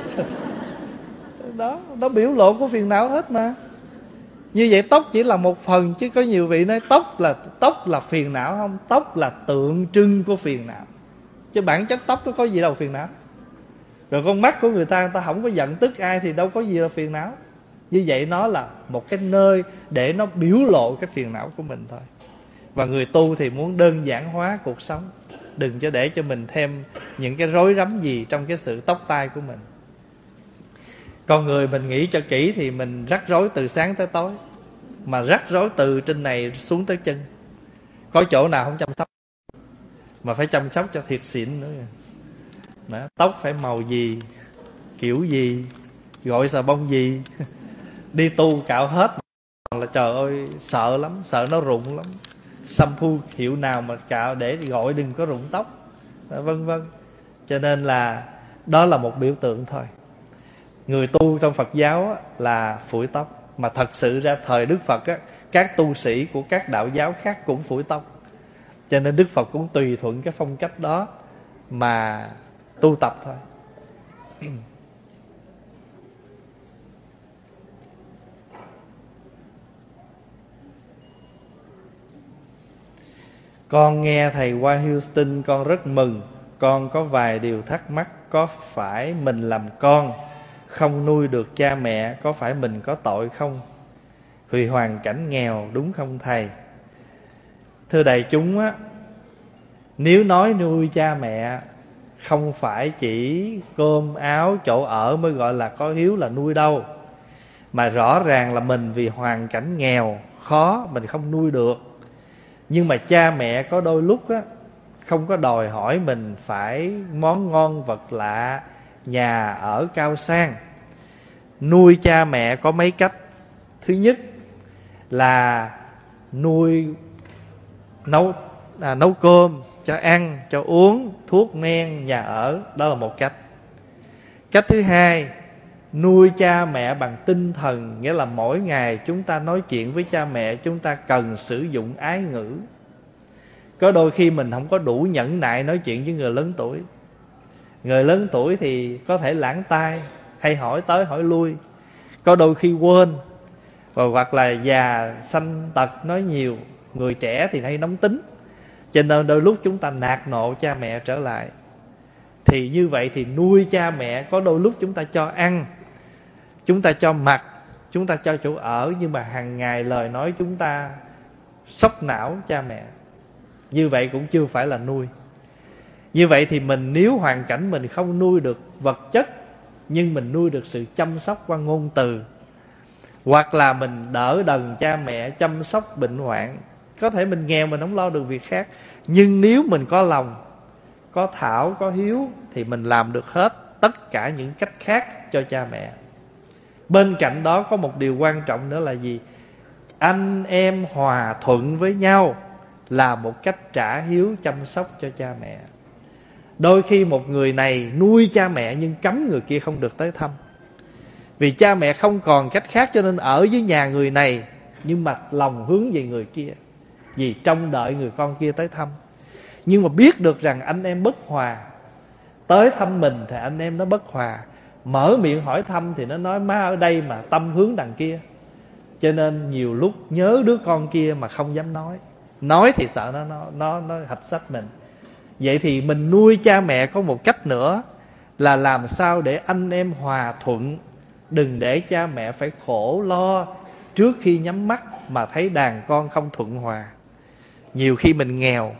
Đó, nó biểu lộ của phiền não hết mà. Như vậy tóc chỉ là một phần, chứ có nhiều vị nói tóc là phiền não không? Tóc là tượng trưng của phiền não, chứ bản chất tóc nó có gì đâu phiền não. Rồi con mắt của người ta không có giận tức ai thì đâu có gì là phiền não. Như vậy nó là một cái nơi để nó biểu lộ cái phiền não của mình thôi. Và người tu thì muốn đơn giản hóa cuộc sống, đừng cho để cho mình thêm những cái rối rắm gì trong cái sự tóc tai của mình. Con người mình nghĩ cho kỹ thì mình rắc rối từ sáng tới tối, mà rắc rối từ trên này xuống tới chân. Có chỗ nào không chăm sóc, mà phải chăm sóc cho thiệt xịn nữa. Đó, tóc phải màu gì, kiểu gì, gọi xà bông gì. Đi tu cạo hết là trời ơi sợ lắm, sợ nó rụng lắm. Shampoo hiệu nào mà cạo để gọi đừng có rụng tóc, vân vân. Cho nên là đó là một biểu tượng thôi. Người tu trong Phật giáo là phủi tóc. Mà thật sự ra thời Đức Phật các tu sĩ của các đạo giáo khác cũng phủi tóc. Cho nên Đức Phật cũng tùy thuận cái phong cách đó mà tu tập thôi. Con nghe thầy qua Houston con rất mừng. Con có vài điều thắc mắc. Có phải mình làm con không nuôi được cha mẹ, có phải mình có tội không? Vì hoàn cảnh nghèo đúng không thầy? Thưa đại chúng á, nếu nói nuôi cha mẹ không phải chỉ cơm áo chỗ ở mới gọi là có hiếu là nuôi đâu. Mà rõ ràng là mình vì hoàn cảnh nghèo khó mình không nuôi được. Nhưng mà cha mẹ có đôi lúc á, không có đòi hỏi mình phải món ngon vật lạ, nhà ở cao sang. Nuôi cha mẹ có mấy cách. Thứ nhất là nuôi nấu cơm cho ăn, cho uống, thuốc men, nhà ở. Đó là một cách. Cách thứ hai, nuôi cha mẹ bằng tinh thần. Nghĩa là mỗi ngày chúng ta nói chuyện với cha mẹ, chúng ta cần sử dụng ái ngữ. Có đôi khi mình không có đủ nhẫn nại nói chuyện với người lớn tuổi. Người lớn tuổi thì có thể lãng tai, hay hỏi tới hỏi lui. Có đôi khi quên. Hoặc là già sanh tật nói nhiều. Người trẻ thì hay nóng tính. Cho nên đôi lúc chúng ta nạt nộ cha mẹ trở lại. Thì như vậy thì nuôi cha mẹ, có đôi lúc chúng ta cho ăn, chúng ta cho mặc, chúng ta cho chỗ ở, nhưng mà hàng ngày lời nói chúng ta sốc não cha mẹ. Như vậy cũng chưa phải là nuôi. Như vậy thì mình nếu hoàn cảnh mình không nuôi được vật chất, nhưng mình nuôi được sự chăm sóc qua ngôn từ, hoặc là mình đỡ đần cha mẹ, chăm sóc bệnh hoạn. Có thể mình nghèo mình không lo được việc khác, nhưng nếu mình có lòng, có thảo, có hiếu thì mình làm được hết tất cả những cách khác cho cha mẹ. Bên cạnh đó có một điều quan trọng nữa là gì? Anh em hòa thuận với nhau là một cách trả hiếu chăm sóc cho cha mẹ. Đôi khi một người này nuôi cha mẹ nhưng cấm người kia không được tới thăm. Vì cha mẹ không còn cách khác cho nên ở với nhà người này, nhưng mà lòng hướng về người kia, vì trông đợi người con kia tới thăm. Nhưng mà biết được rằng anh em bất hòa, tới thăm mình thì anh em nó bất hòa, mở miệng hỏi thăm thì nó nói má ở đây mà tâm hướng đằng kia. Cho nên nhiều lúc nhớ đứa con kia mà không dám nói thì sợ nó hạch sách mình. Vậy thì mình nuôi cha mẹ có một cách nữa là làm sao để anh em hòa thuận. Đừng để cha mẹ phải khổ lo trước khi nhắm mắt mà thấy đàn con không thuận hòa. Nhiều khi mình nghèo,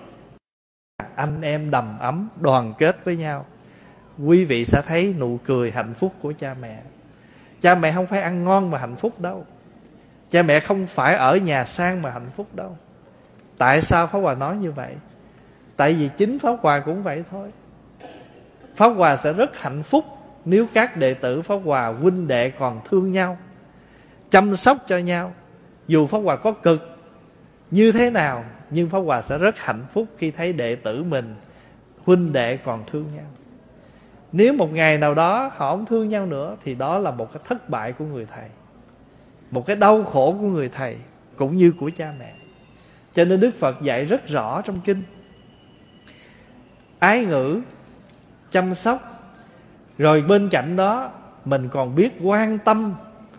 anh em đầm ấm đoàn kết với nhau, quý vị sẽ thấy nụ cười hạnh phúc của cha mẹ. Cha mẹ không phải ăn ngon mà hạnh phúc đâu. Cha mẹ không phải ở nhà sang mà hạnh phúc đâu. Tại sao Pháp Hòa nói như vậy? Tại vì chính Pháp Hòa cũng vậy thôi. Pháp Hòa sẽ rất hạnh phúc nếu các đệ tử Pháp Hòa huynh đệ còn thương nhau, chăm sóc cho nhau. Dù Pháp Hòa có cực như thế nào, nhưng Pháp Hòa sẽ rất hạnh phúc khi thấy đệ tử mình, huynh đệ còn thương nhau. Nếu một ngày nào đó họ không thương nhau nữa, thì đó là một cái thất bại của người thầy, một cái đau khổ của người thầy, cũng như của cha mẹ. Cho nên Đức Phật dạy rất rõ trong kinh: ái ngữ, chăm sóc. Rồi bên cạnh đó mình còn biết quan tâm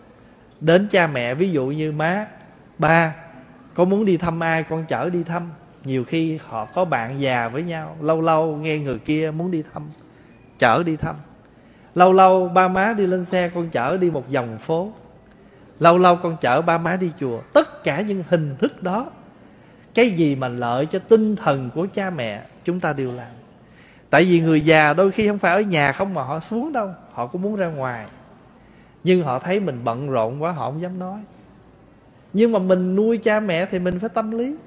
đến cha mẹ. Ví dụ như má, ba, con muốn đi thăm ai con chở đi thăm. Nhiều khi họ có bạn già với nhau, lâu lâu nghe người kia muốn đi thăm, chở đi thăm. Lâu lâu ba má đi lên xe, con chở đi một vòng phố. Lâu lâu con chở ba má đi chùa. Tất cả những hình thức đó, cái gì mà lợi cho tinh thần của cha mẹ, chúng ta đều làm. Tại vì người già đôi khi không phải ở nhà không mà họ xuống đâu, họ cũng muốn ra ngoài. Nhưng họ thấy mình bận rộn quá, họ không dám nói. Nhưng mà mình nuôi cha mẹ thì mình phải tâm lý.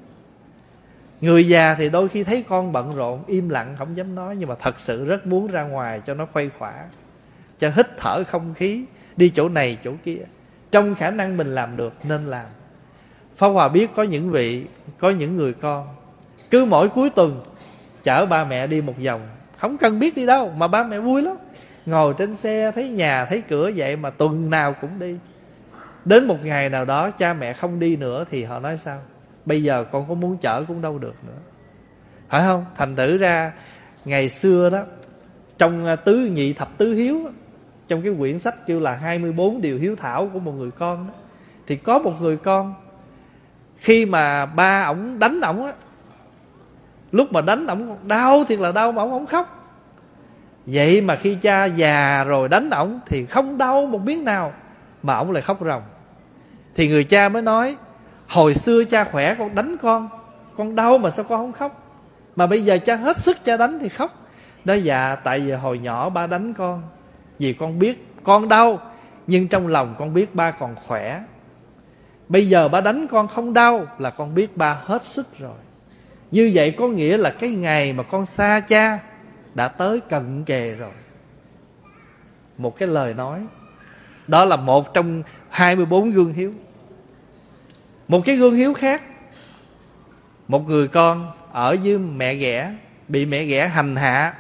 Người già thì đôi khi thấy con bận rộn, im lặng không dám nói, nhưng mà thật sự rất muốn ra ngoài cho nó khuây khỏa, cho hít thở không khí, đi chỗ này chỗ kia. Trong khả năng mình làm được nên làm. Pháp Hòa biết có những vị, có những người con cứ mỗi cuối tuần chở ba mẹ đi một vòng, không cần biết đi đâu mà ba mẹ vui lắm. Ngồi trên xe thấy nhà thấy cửa vậy mà tuần nào cũng đi. Đến một ngày nào đó cha mẹ không đi nữa thì họ nói sao? Bây giờ con có muốn chở cũng đâu được nữa, phải không? Thành thử ra ngày xưa đó, trong tứ nhị thập tứ hiếu, trong cái quyển sách kêu là 24 điều hiếu thảo của một người con đó, thì có một người con, khi mà ba ổng đánh ổng á, lúc mà đánh ổng đau thiệt là đau mà ổng không khóc. Vậy mà khi cha già rồi đánh ổng thì không đau một miếng nào, mà ổng lại khóc ròng. Thì người cha mới nói: hồi xưa cha khỏe con đánh con đau mà sao con không khóc, mà bây giờ cha hết sức cha đánh thì khóc. Nói dạ tại vì hồi nhỏ ba đánh con, vì con biết con đau, nhưng trong lòng con biết ba còn khỏe. Bây giờ ba đánh con không đau là con biết ba hết sức rồi. Như vậy có nghĩa là cái ngày mà con xa cha đã tới cận kề rồi. Một cái lời nói đó là một trong 24 gương hiếu. Một cái gương hiếu khác, một người con ở với mẹ ghẻ, bị mẹ ghẻ hành hạ.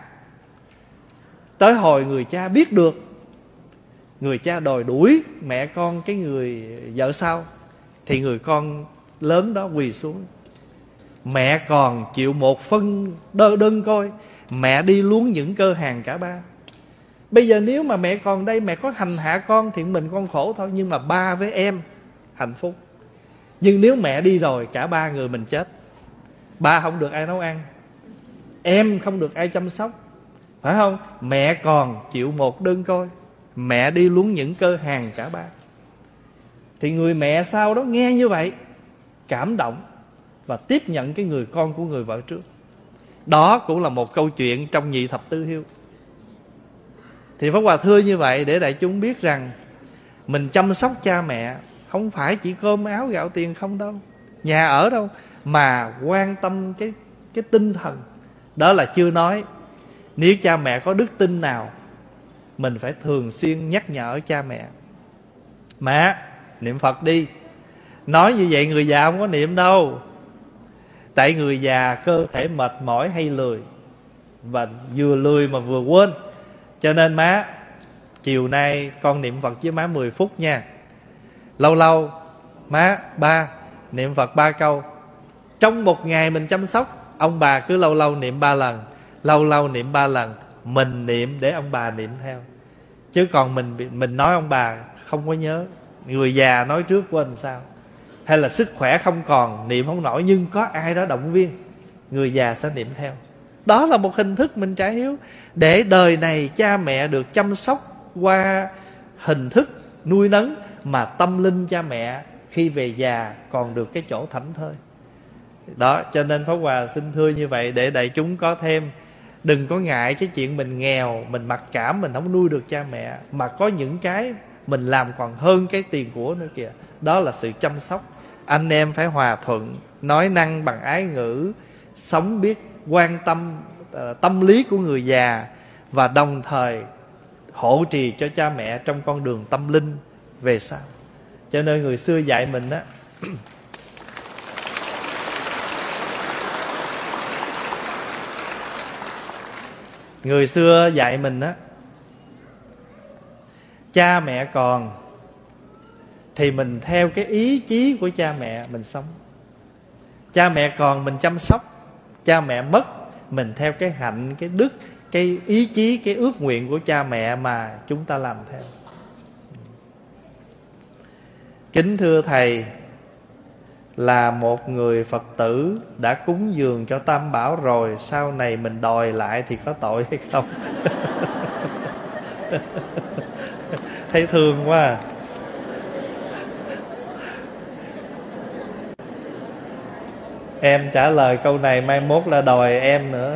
Tới hồi người cha biết được, người cha đòi đuổi mẹ con cái người vợ sau, thì người con lớn đó quỳ xuống: mẹ còn chịu một phân đơn coi, mẹ đi luống những cơ hàng cả ba. Bây giờ nếu mà mẹ còn đây, mẹ có hành hạ con thì mình con khổ thôi, nhưng mà ba với em hạnh phúc. Nhưng nếu mẹ đi rồi, cả ba người mình chết. Ba không được ai nấu ăn, em không được ai chăm sóc, phải không? Mẹ còn chịu một đơn coi, mẹ đi luống những cơ hàng cả ba. Thì người mẹ sau đó nghe như vậy, cảm động và tiếp nhận cái người con của người vợ trước. Đó cũng là một câu chuyện trong nhị thập tứ hiếu. Thì Pháp Hòa thưa như vậy để đại chúng biết rằng mình chăm sóc cha mẹ không phải chỉ cơm áo gạo tiền không đâu, nhà ở đâu, mà quan tâm cái tinh thần. Đó là chưa nói nếu cha mẹ có đức tin nào, mình phải thường xuyên nhắc nhở cha mẹ: má, niệm Phật đi. Nói như vậy người già không có niệm đâu. Tại người già cơ thể mệt mỏi hay lười, và vừa lười mà vừa quên. Cho nên má, chiều nay con niệm Phật với má 10 phút nha. Lâu lâu má, ba niệm Phật 3 câu. Trong một ngày mình chăm sóc, ông bà cứ lâu lâu niệm 3 lần, lâu lâu niệm 3 lần. Mình niệm để ông bà niệm theo. Chứ còn mình nói ông bà không có nhớ. Người già nói trước quên sao? Hay là sức khỏe không còn, niệm không nổi, nhưng có ai đó động viên, người già sẽ niệm theo. Đó là một hình thức mình trả hiếu, để đời này cha mẹ được chăm sóc qua hình thức nuôi nấng, mà tâm linh cha mẹ khi về già còn được cái chỗ thảnh thơi. Đó, cho nên Pháp Hòa xin thưa như vậy để đại chúng có thêm. Đừng có ngại cái chuyện mình nghèo, mình mặc cảm, mình không nuôi được cha mẹ, mà có những cái mình làm còn hơn cái tiền của nữa kìa. Đó là sự chăm sóc. Anh em phải hòa thuận, nói năng bằng ái ngữ, sống biết quan tâm tâm lý của người già, và đồng thời hộ trì cho cha mẹ trong con đường tâm linh về sau. Cho nên người xưa dạy mình á, người xưa dạy mình á, cha mẹ còn thì mình theo cái ý chí của cha mẹ mình sống. Cha mẹ còn mình chăm sóc, cha mẹ mất mình theo cái hạnh, cái đức, cái ý chí, cái ước nguyện của cha mẹ mà chúng ta làm theo. Kính thưa Thầy, là một người Phật tử đã cúng dường cho Tam Bảo rồi, sau này mình đòi lại thì có tội hay không? Thấy thương quá à. Em trả lời câu này mai mốt là đòi em nữa.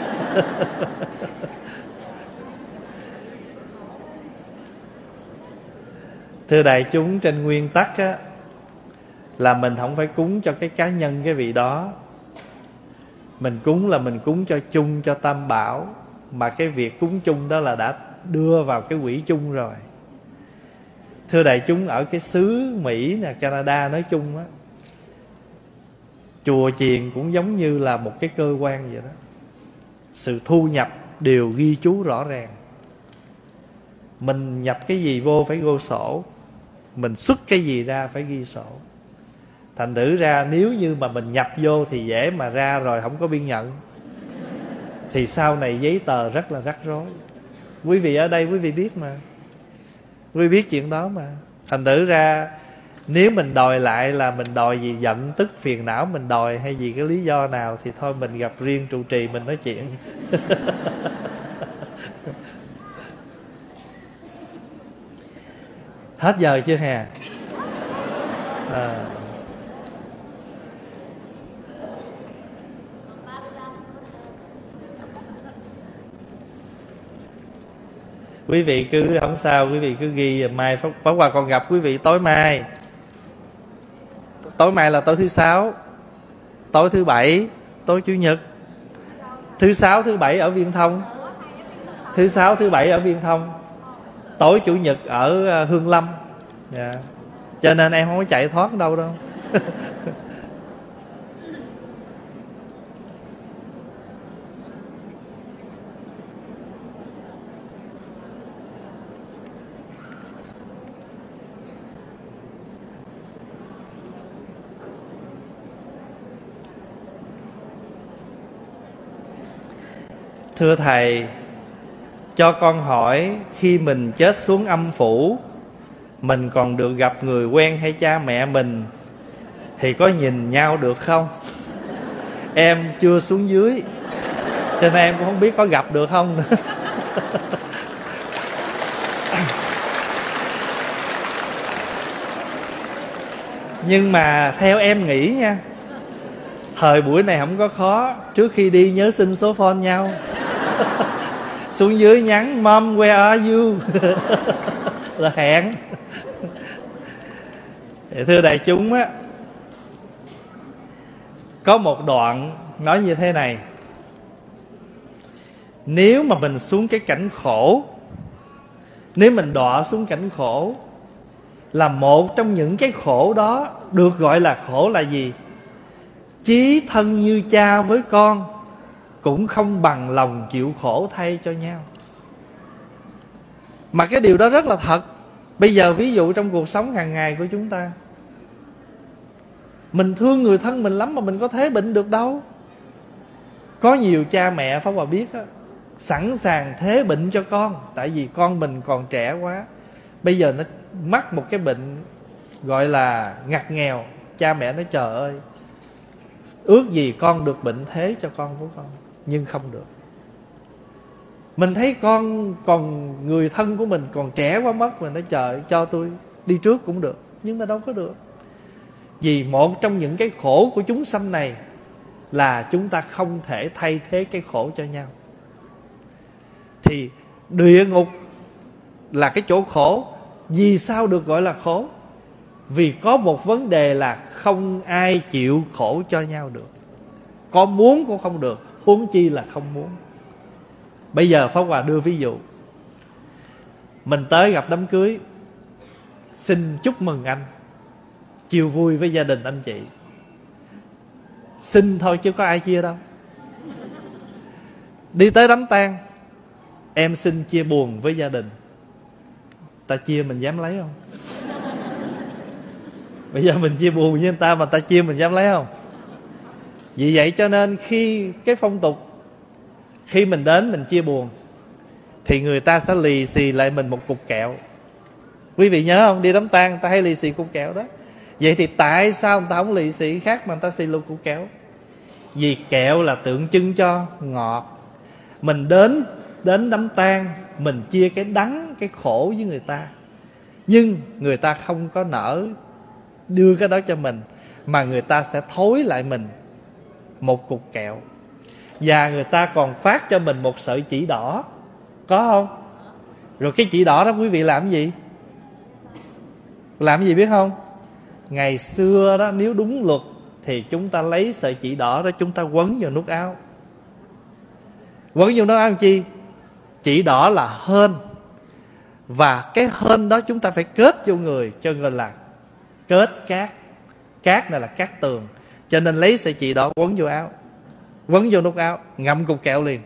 Thưa đại chúng, trên nguyên tắc á, là mình không phải cúng cho cái cá nhân cái vị đó. Mình cúng là mình cúng cho chung, cho Tam Bảo. Mà cái việc cúng chung đó là đã đưa vào cái quỹ chung rồi. Thưa đại chúng, ở cái xứ Mỹ nè, Canada nói chung á, chùa chiền cũng giống như là một cái cơ quan vậy đó. Sự thu nhập đều ghi chú rõ ràng. Mình nhập cái gì vô phải ghi sổ, mình xuất cái gì ra phải ghi sổ. Thành thử ra nếu như mà mình nhập vô thì dễ, mà ra rồi không có biên nhận thì sau này giấy tờ rất là rắc rối. Quý vị ở đây quý vị biết mà, quý vị biết chuyện đó mà. Thành thử ra nếu mình đòi lại là mình đòi gì giận tức phiền não mình đòi, hay vì cái lý do nào thì thôi mình gặp riêng trụ trì mình nói chuyện. Hết giờ chưa hè? Quý vị cứ không sao, quý vị cứ ghi mai Pháp Hòa còn gặp quý vị tối mai. Tối mai là tối thứ Sáu, tối thứ Bảy, tối Chủ nhật. Thứ Sáu, thứ Bảy ở Viên Thông. Thứ Sáu, thứ Bảy ở Viên Thông. Tối Chủ nhật ở Hương Lâm. Yeah. Cho nên em không có chạy thoát đâu đâu. Thưa Thầy, cho con hỏi, khi mình chết xuống âm phủ, mình còn được gặp người quen hay cha mẹ mình thì có nhìn nhau được không? Em chưa xuống dưới cho nên em cũng không biết có gặp được không nữa. Nhưng mà theo em nghĩ nha, thời buổi này không có khó. Trước khi đi nhớ xin số phone nhau. Xuống dưới nhắn Mom where are you? Là hẹn. Thưa đại chúng á, có một đoạn nói như thế này: nếu mà mình xuống cái cảnh khổ, nếu mình đọa xuống cảnh khổ, là một trong những cái khổ đó được gọi là khổ là gì? Chí thân như cha với con cũng không bằng lòng chịu khổ thay cho nhau. Mà cái điều đó rất là thật. Bây giờ ví dụ trong cuộc sống hàng ngày của chúng ta, mình thương người thân mình lắm mà mình có thế bệnh được đâu. Có nhiều cha mẹ Pháp Hòa biết á, sẵn sàng thế bệnh cho con, tại vì con mình còn trẻ quá. Bây giờ nó mắc một cái bệnh gọi là ngặt nghèo, cha mẹ nói trời ơi, ước gì con được bệnh thế cho con của con, nhưng không được. Mình thấy con còn người thân của mình còn trẻ quá mất, mình nói trời cho tôi đi trước cũng được, nhưng mà đâu có được. Vì một trong những cái khổ của chúng sanh này là chúng ta không thể thay thế cái khổ cho nhau. Thì địa ngục là cái chỗ khổ, Vì sao được gọi là khổ? Vì có một vấn đề là không ai chịu khổ cho nhau được. Có muốn cũng không được, huống chi là không muốn. Bây giờ Pháp Hòa đưa ví dụ. Mình tới gặp đám cưới, xin chúc mừng anh, chiều vui với gia đình anh chị. Xin thôi chứ có ai chia đâu. Đi tới đám tang, em xin chia buồn với gia đình. Ta chia mình dám lấy không? Bây giờ mình chia buồn với người ta mà ta chia mình dám lấy không? Vì vậy cho nên khi cái phong tục, khi mình đến mình chia buồn thì người ta sẽ lì xì lại mình một cục kẹo. Quý vị nhớ không? Đi đám tang người ta hay lì xì cục kẹo đó. Vậy thì tại sao người ta không lì xì khác mà người ta xì luôn cục kẹo? Vì kẹo là tượng trưng cho ngọt. Mình đến đám tang, mình chia cái đắng, cái khổ với người ta, nhưng người ta không có nỡ đưa cái đó cho mình, mà người ta sẽ thối lại mình một cục kẹo. Và người ta còn phát cho mình một sợi chỉ đỏ. Có không? Rồi cái chỉ đỏ đó quý vị làm gì? Làm gì biết không? Ngày xưa đó, nếu đúng luật thì chúng ta lấy sợi chỉ đỏ đó, chúng ta quấn vào nút áo. Quấn vô nút áo làm chi? Chỉ đỏ là hên, và cái hên đó chúng ta phải kết vô người, cho nên là kết cát. Cát này là cát tường. Cho nên lấy sợi chỉ đỏ quấn vô áo, quấn vô nút áo, ngậm cục kẹo liền,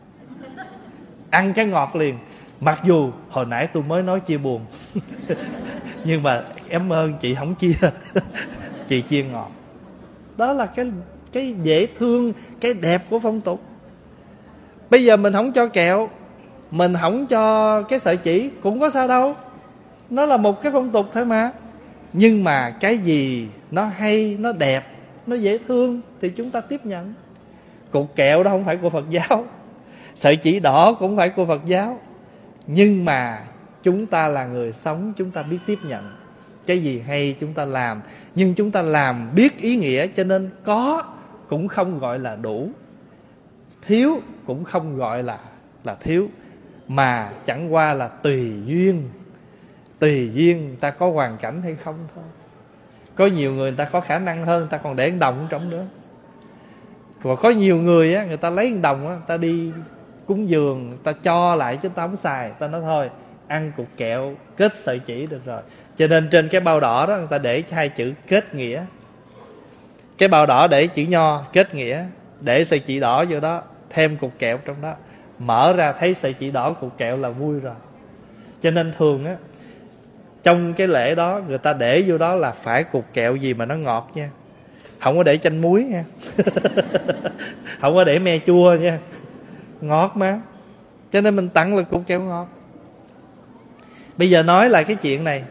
ăn cái ngọt liền. Mặc dù hồi nãy tôi mới nói chia buồn nhưng mà em ơn chị không chia chị chia ngọt. Đó là cái dễ thương, cái đẹp của phong tục. Bây giờ mình không cho kẹo, mình không cho cái sợi chỉ cũng có sao đâu, nó là một cái phong tục thôi mà. Nhưng mà cái gì nó hay, nó đẹp, nó dễ thương thì chúng ta tiếp nhận. Cục kẹo đó không phải của Phật giáo, sợi chỉ đỏ cũng không phải của Phật giáo, nhưng mà chúng ta là người sống, chúng ta biết tiếp nhận. Cái gì hay chúng ta làm, nhưng chúng ta làm biết ý nghĩa, cho nên có cũng không gọi là đủ, thiếu cũng không gọi là thiếu, mà chẳng qua là tùy duyên. Tùy duyên ta có hoàn cảnh hay không thôi. Có nhiều người ta có khả năng hơn, ta còn để 1 đồng trong nữa. Còn có nhiều người á, người ta lấy 1 đồng á, ta đi cúng dường, ta cho lại chứ ta không xài. Ta nói thôi, ăn cục kẹo kết sợi chỉ được rồi. Cho nên trên cái bao đỏ đó người ta để 2 chữ kết nghĩa. Cái bao đỏ để chữ nho kết nghĩa, để sợi chỉ đỏ vô đó, thêm cục kẹo trong đó, mở ra thấy sợi chỉ đỏ cục kẹo là vui rồi. Cho nên thường á, trong cái lễ đó người ta để vô đó là phải cục kẹo gì mà nó ngọt nha, không có để chanh muối nha không có để me chua nha, ngọt mà. Cho nên mình tặng là cục kẹo ngọt. Bây giờ nói lại cái chuyện này.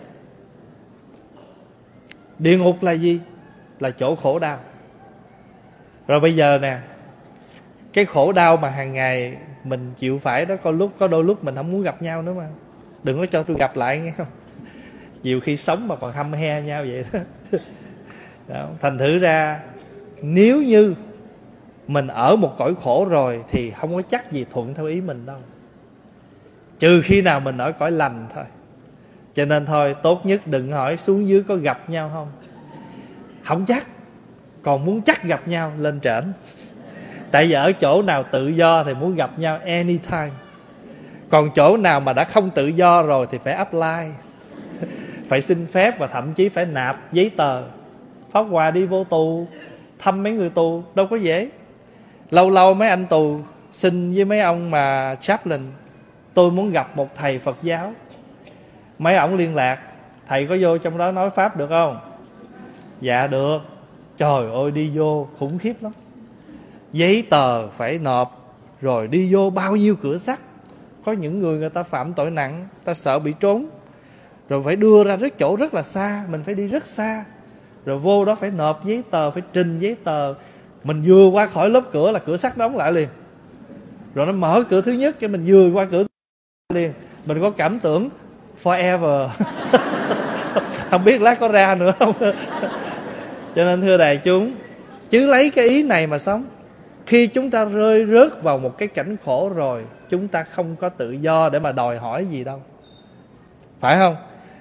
Địa ngục là gì? Là chỗ khổ đau. Rồi bây giờ nè, cái khổ đau mà hàng ngày mình chịu phải đó, có đôi lúc mình không muốn gặp nhau nữa mà. Đừng có cho tôi gặp lại nghe không? Nhiều khi sống mà còn hăm he nhau vậy đó. Đó. Thành thử ra nếu như mình ở một cõi khổ rồi thì không có chắc gì thuận theo ý mình đâu, trừ khi nào mình ở cõi lành thôi. Cho nên thôi, tốt nhất đừng hỏi xuống dưới có gặp nhau không. Không chắc. Còn muốn chắc gặp nhau lên trển. Tại vì ở chỗ nào tự do thì muốn gặp nhau anytime. Còn chỗ nào mà đã không tự do rồi thì phải apply phải xin phép, và thậm chí phải nạp giấy tờ. Pháp Hòa đi vô tù thăm mấy người tù đâu có dễ. Lâu lâu mấy anh tù xin với mấy ông mà chaplain, tôi muốn gặp một thầy Phật giáo. Mấy ổng liên lạc, thầy có vô trong đó nói Pháp được không? Dạ được. Trời ơi, đi vô khủng khiếp lắm. Giấy tờ phải nộp, rồi đi vô bao nhiêu cửa sắt. Có những người ta phạm tội nặng, ta sợ bị trốn, rồi phải đưa ra chỗ rất là xa, mình phải đi rất xa. Rồi vô đó phải nộp giấy tờ, phải trình giấy tờ. Mình vừa qua khỏi lớp cửa là cửa sắt đóng lại liền. Rồi nó mở cửa thứ nhất, cái mình vừa qua cửa liền. Mình có cảm tưởng forever không biết lát có ra nữa không Cho nên thưa đại chúng, chứ lấy cái ý này mà sống. Khi chúng ta rơi rớt vào một cái cảnh khổ rồi, chúng ta không có tự do để mà đòi hỏi gì đâu, phải không?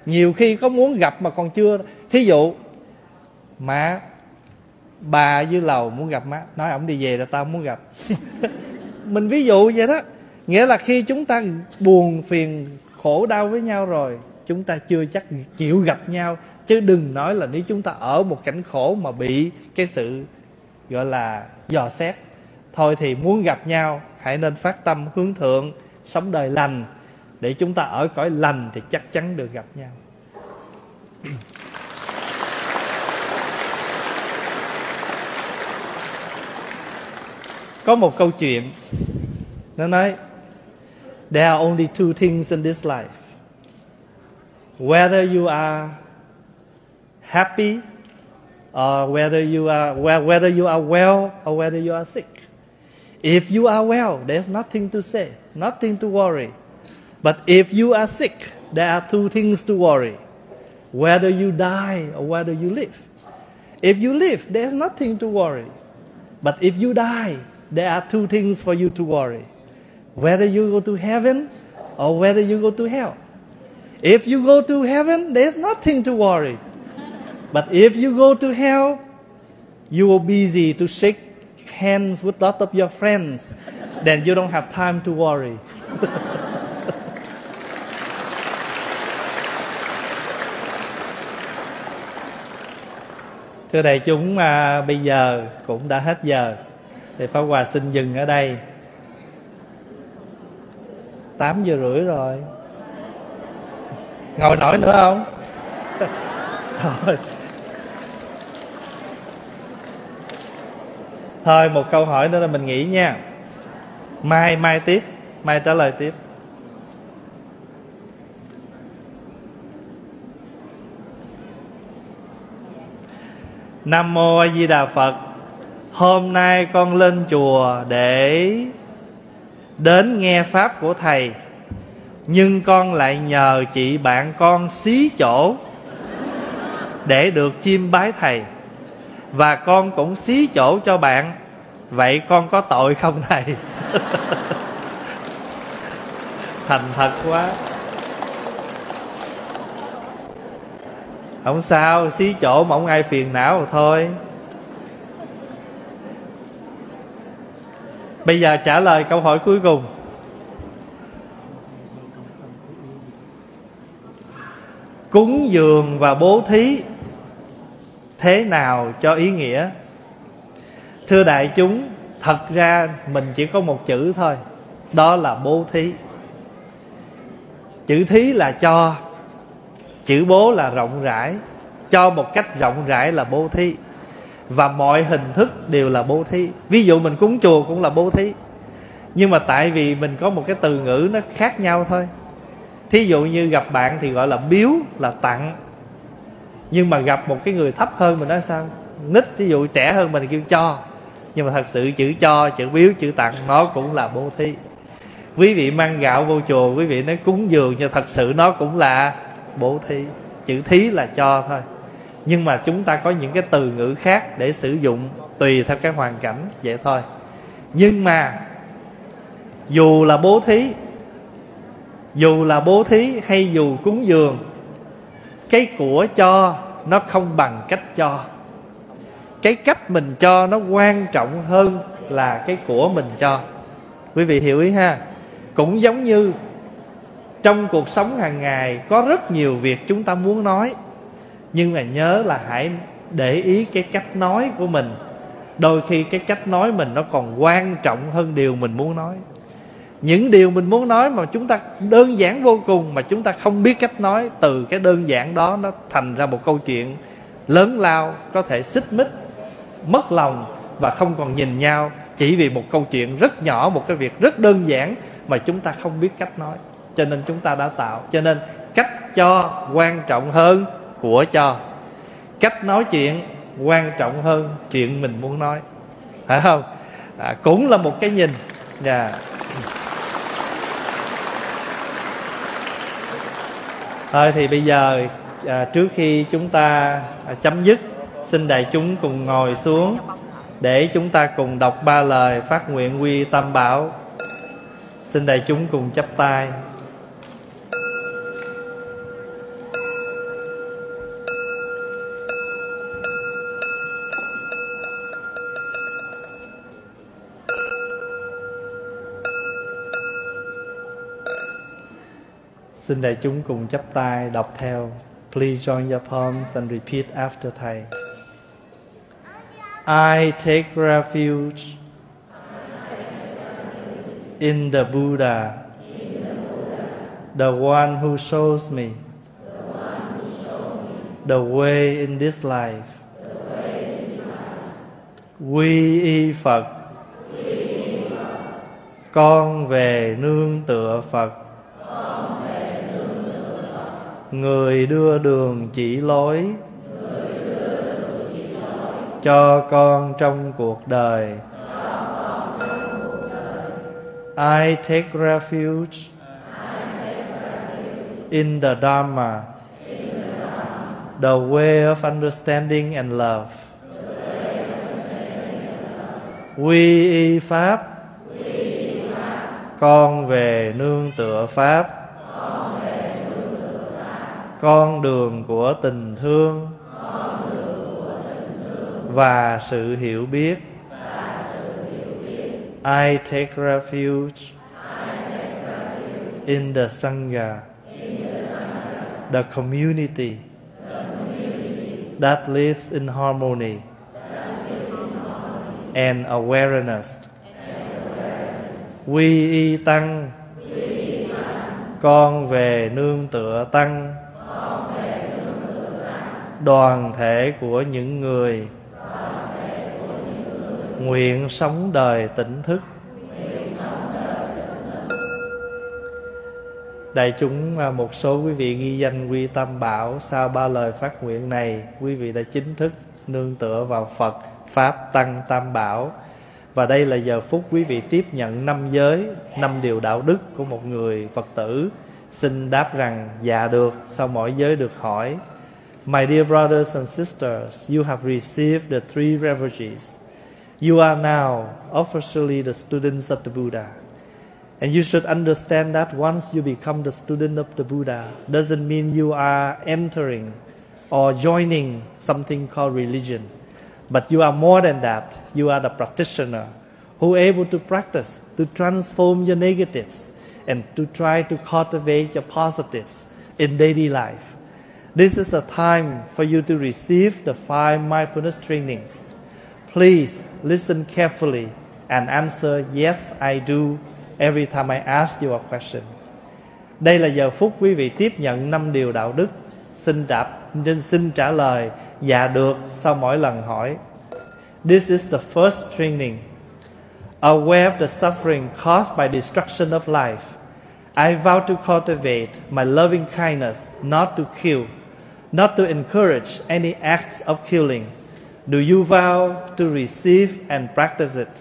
Nhiều khi có muốn gặp mà còn chưa. Thí dụ má, bà dưới lầu muốn gặp má, nói ổng đi về là tao muốn gặp. Mình ví dụ vậy đó. Nghĩa là khi chúng ta buồn phiền khổ đau với nhau rồi, chúng ta chưa chắc chịu gặp nhau. Chứ đừng nói là nếu chúng ta ở một cảnh khổ mà bị cái sự gọi là dò xét. Thôi thì muốn gặp nhau, hãy nên phát tâm hướng thượng, sống đời lành, để chúng ta ở cõi lành thì chắc chắn được gặp nhau. Có một câu chuyện nó nói, there are only two things in this life: whether you are happy or whether you are well or whether you are sick. If you are well, there's nothing to say, nothing to worry. But if you are sick, there are two things to worry: whether you die or whether you live. If you live, there's nothing to worry. But if you die, there are two things for you to worry: whether you go to heaven or whether you go to hell. If you go to heaven, there's nothing to worry. But if you go to hell, you are busy to shake hands with a lot of your friends. Then you don't have time to worry. Thưa đại chúng, bây giờ cũng đã hết giờ, thì Pháp Hòa xin dừng ở đây. 8 giờ rưỡi rồi. Ngồi nổi nữa không? Thôi một câu hỏi nữa là mình nghỉ nha. Mai tiếp, mai trả lời tiếp. Nam Mô A Di Đà Phật. Hôm nay con lên chùa để đến nghe Pháp của Thầy, nhưng con lại nhờ chị bạn con xí chỗ để được chiêm bái Thầy, và con cũng xí chỗ cho bạn. Vậy con có tội không Thầy? Thành thật quá. Không sao, xí chỗ mà không ai phiền não rồi thôi. Bây giờ trả lời câu hỏi cuối cùng. Cúng dường và bố thí thế nào cho ý nghĩa? Thưa đại chúng, thật ra mình chỉ có một chữ thôi, đó là bố thí. Chữ thí là cho, chữ bố là rộng rãi. Cho một cách rộng rãi là bố thí. Và mọi hình thức đều là bố thí. Ví dụ mình cúng chùa cũng là bố thí, nhưng mà tại vì mình có một cái từ ngữ nó khác nhau thôi. Thí dụ như gặp bạn thì gọi là biếu, là tặng. Nhưng mà gặp một cái người thấp hơn mình nói sao? Nít, thí dụ trẻ hơn mình kêu cho. Nhưng mà thật sự chữ cho, chữ biếu, chữ tặng nó cũng là bố thí. Quý vị mang gạo vô chùa, quý vị nói cúng dường, nhưng thật sự nó cũng là bố thí. Chữ thí là cho thôi. Nhưng mà chúng ta có những cái từ ngữ khác để sử dụng tùy theo cái hoàn cảnh, vậy thôi. Nhưng mà dù là bố thí hay dù cúng dường, cái của cho nó không bằng cách cho. Cái cách mình cho nó quan trọng hơn là cái của mình cho. Quý vị hiểu ý ha? Cũng giống như trong cuộc sống hàng ngày có rất nhiều việc chúng ta muốn nói, nhưng mà nhớ là hãy để ý cái cách nói của mình. Đôi khi cái cách nói mình nó còn quan trọng hơn điều mình muốn nói. Những điều mình muốn nói mà chúng ta đơn giản vô cùng, mà chúng ta không biết cách nói, từ cái đơn giản đó nó thành ra một câu chuyện lớn lao, có thể xích mích, mất lòng và không còn nhìn nhau, chỉ vì một câu chuyện rất nhỏ, một cái việc rất đơn giản mà chúng ta không biết cách nói. Cho nên chúng ta đã tạo. Cho nên cách cho quan trọng hơn của cho. Cách nói chuyện quan trọng hơn chuyện mình muốn nói. Phải không? Cũng là một cái nhìn. Yeah. Thôi thì bây giờ trước khi chúng ta chấm dứt, xin đại chúng cùng ngồi xuống để chúng ta cùng đọc 3 lời phát nguyện quy Tam Bảo. Xin đại chúng cùng chắp tay. Xin đại chúng cùng chắp tay đọc theo. Please join your palms and repeat after Thầy. I take refuge in the Buddha, the one who shows me the way in this life. Quy y Phật, con về nương tựa Phật, người đưa đường chỉ lối cho con trong cuộc đời. I take refuge in the Dharma, the way of understanding and love. Quy y Pháp, con về nương tựa Pháp, con đường của tình thương và sự hiểu biết. I take refuge in the Sangha, the community that lives in harmony and awareness. Quy y Tăng, con về nương tựa Tăng, đoàn thể của những người nguyện sống đời tỉnh thức. Đại chúng, một số quý vị ghi danh quy Tam Bảo. Sau 3 lời phát nguyện này, quý vị đã chính thức nương tựa vào Phật, Pháp, Tăng, Tam Bảo. Và đây là giờ phút quý vị tiếp nhận 5 giới, 5 điều đạo đức của một người Phật tử. Xin đáp rằng dạ được sau mỗi giới được hỏi. My dear brothers and sisters, you have received the 3 refuges. You are now officially the students of the Buddha. And you should understand that once you become the student of the Buddha, doesn't mean you are entering or joining something called religion. But you are more than that. You are the practitioner who are able to practice, to transform your negatives, and to try to cultivate your positives in daily life. This is the time for you to receive the 5 mindfulness trainings. Please listen carefully and answer yes, I do every time I ask you a question. Đây là giờ phút quý vị tiếp nhận 5 điều đạo đức. Xin trả lời dạ được sau mỗi lần hỏi. This is the first training. Aware of the suffering caused by destruction of life, I vow to cultivate my loving kindness, not to kill, not to encourage any acts of killing. Do you vow to receive and practice it?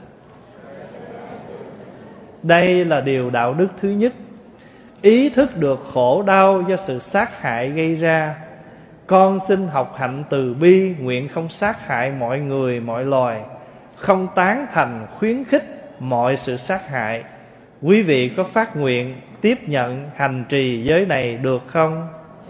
Đây là điều đạo đức thứ nhất. Ý thức được khổ đau do sự sát hại gây ra. Con xin học hạnh từ bi, nguyện không sát hại mọi người, mọi loài, không tán thành, khuyến khích mọi sự sát hại. Quý vị có phát nguyện tiếp nhận hành trì giới này được không?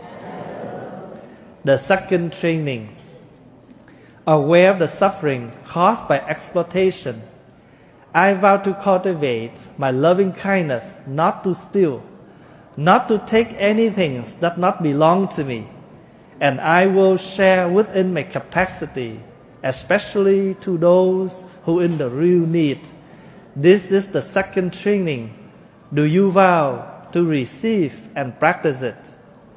The second training. Aware of the suffering caused by exploitation, I vow to cultivate my loving kindness, not to steal, not to take anything that not belong to me, and I will share within my capacity, especially to those who in the real need. This is the second training. Do you vow to receive and practice it?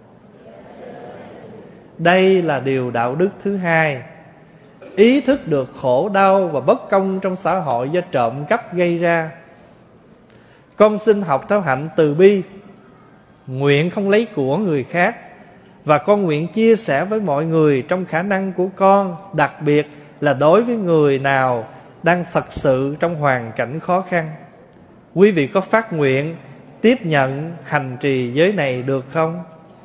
Đây là điều đạo đức thứ hai. Ý thức được khổ đau và bất công trong xã hội do trộm cắp gây ra. Con xin học theo hạnh từ bi, nguyện không lấy của người khác, và con nguyện chia sẻ với mọi người trong khả năng của con, đặc biệt là đối với người nào đang thật sự trong hoàn cảnh khó khăn. Quý vị có phát nguyện tiếp nhận hành trì giới này được không?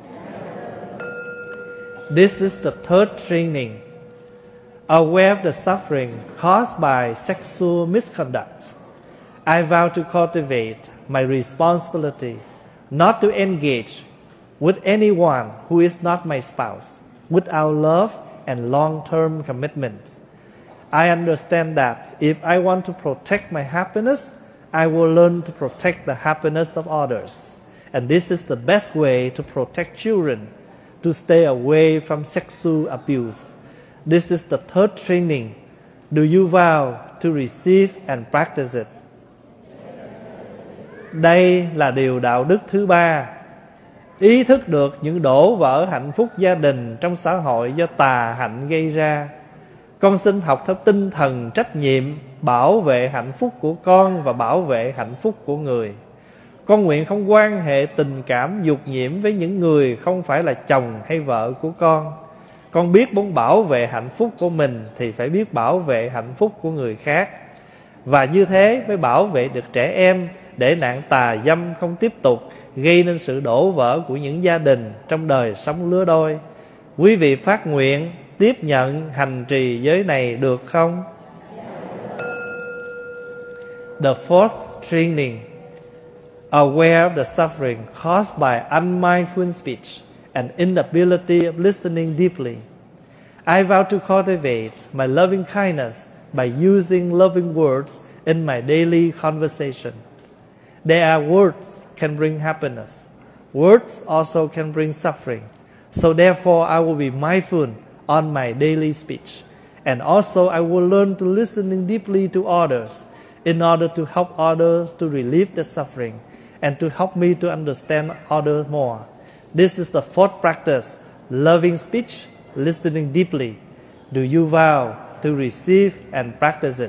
This is the third training. Aware of the suffering caused by sexual misconduct, I vow to cultivate my responsibility not to engage with anyone who is not my spouse without love and long-term commitment. I understand that if I want to protect my happiness, I will learn to protect the happiness of others. And this is the best way to protect children, to stay away from sexual abuse. This is the third training. Do you vow to receive and practice it? Đây là điều đạo đức thứ ba. Ý thức được những đổ vỡ hạnh phúc gia đình trong xã hội do tà hạnh gây ra. Con xin học theo tinh thần trách nhiệm, bảo vệ hạnh phúc của con và bảo vệ hạnh phúc của người. Con nguyện không quan hệ tình cảm dục nhiễm với những người không phải là chồng hay vợ của con. Con biết muốn bảo vệ hạnh phúc của mình thì phải biết bảo vệ hạnh phúc của người khác. Và như thế mới bảo vệ được trẻ em, để nạn tà dâm không tiếp tục gây nên sự đổ vỡ của những gia đình trong đời sống lứa đôi. Quý vị phát nguyện tiếp nhận hành trì giới này được không? The fourth training. Aware of the suffering caused by unmindful speech and inability of listening deeply. I vow to cultivate my loving kindness by using loving words in my daily conversation. There are words can bring happiness. Words also can bring suffering. So therefore I will be mindful on my daily speech. And also I will learn to listening deeply to others in order to help others to relieve the suffering and to help me to understand others more. This is the fourth practice, loving speech, listening deeply. Do you vow to receive and practice it?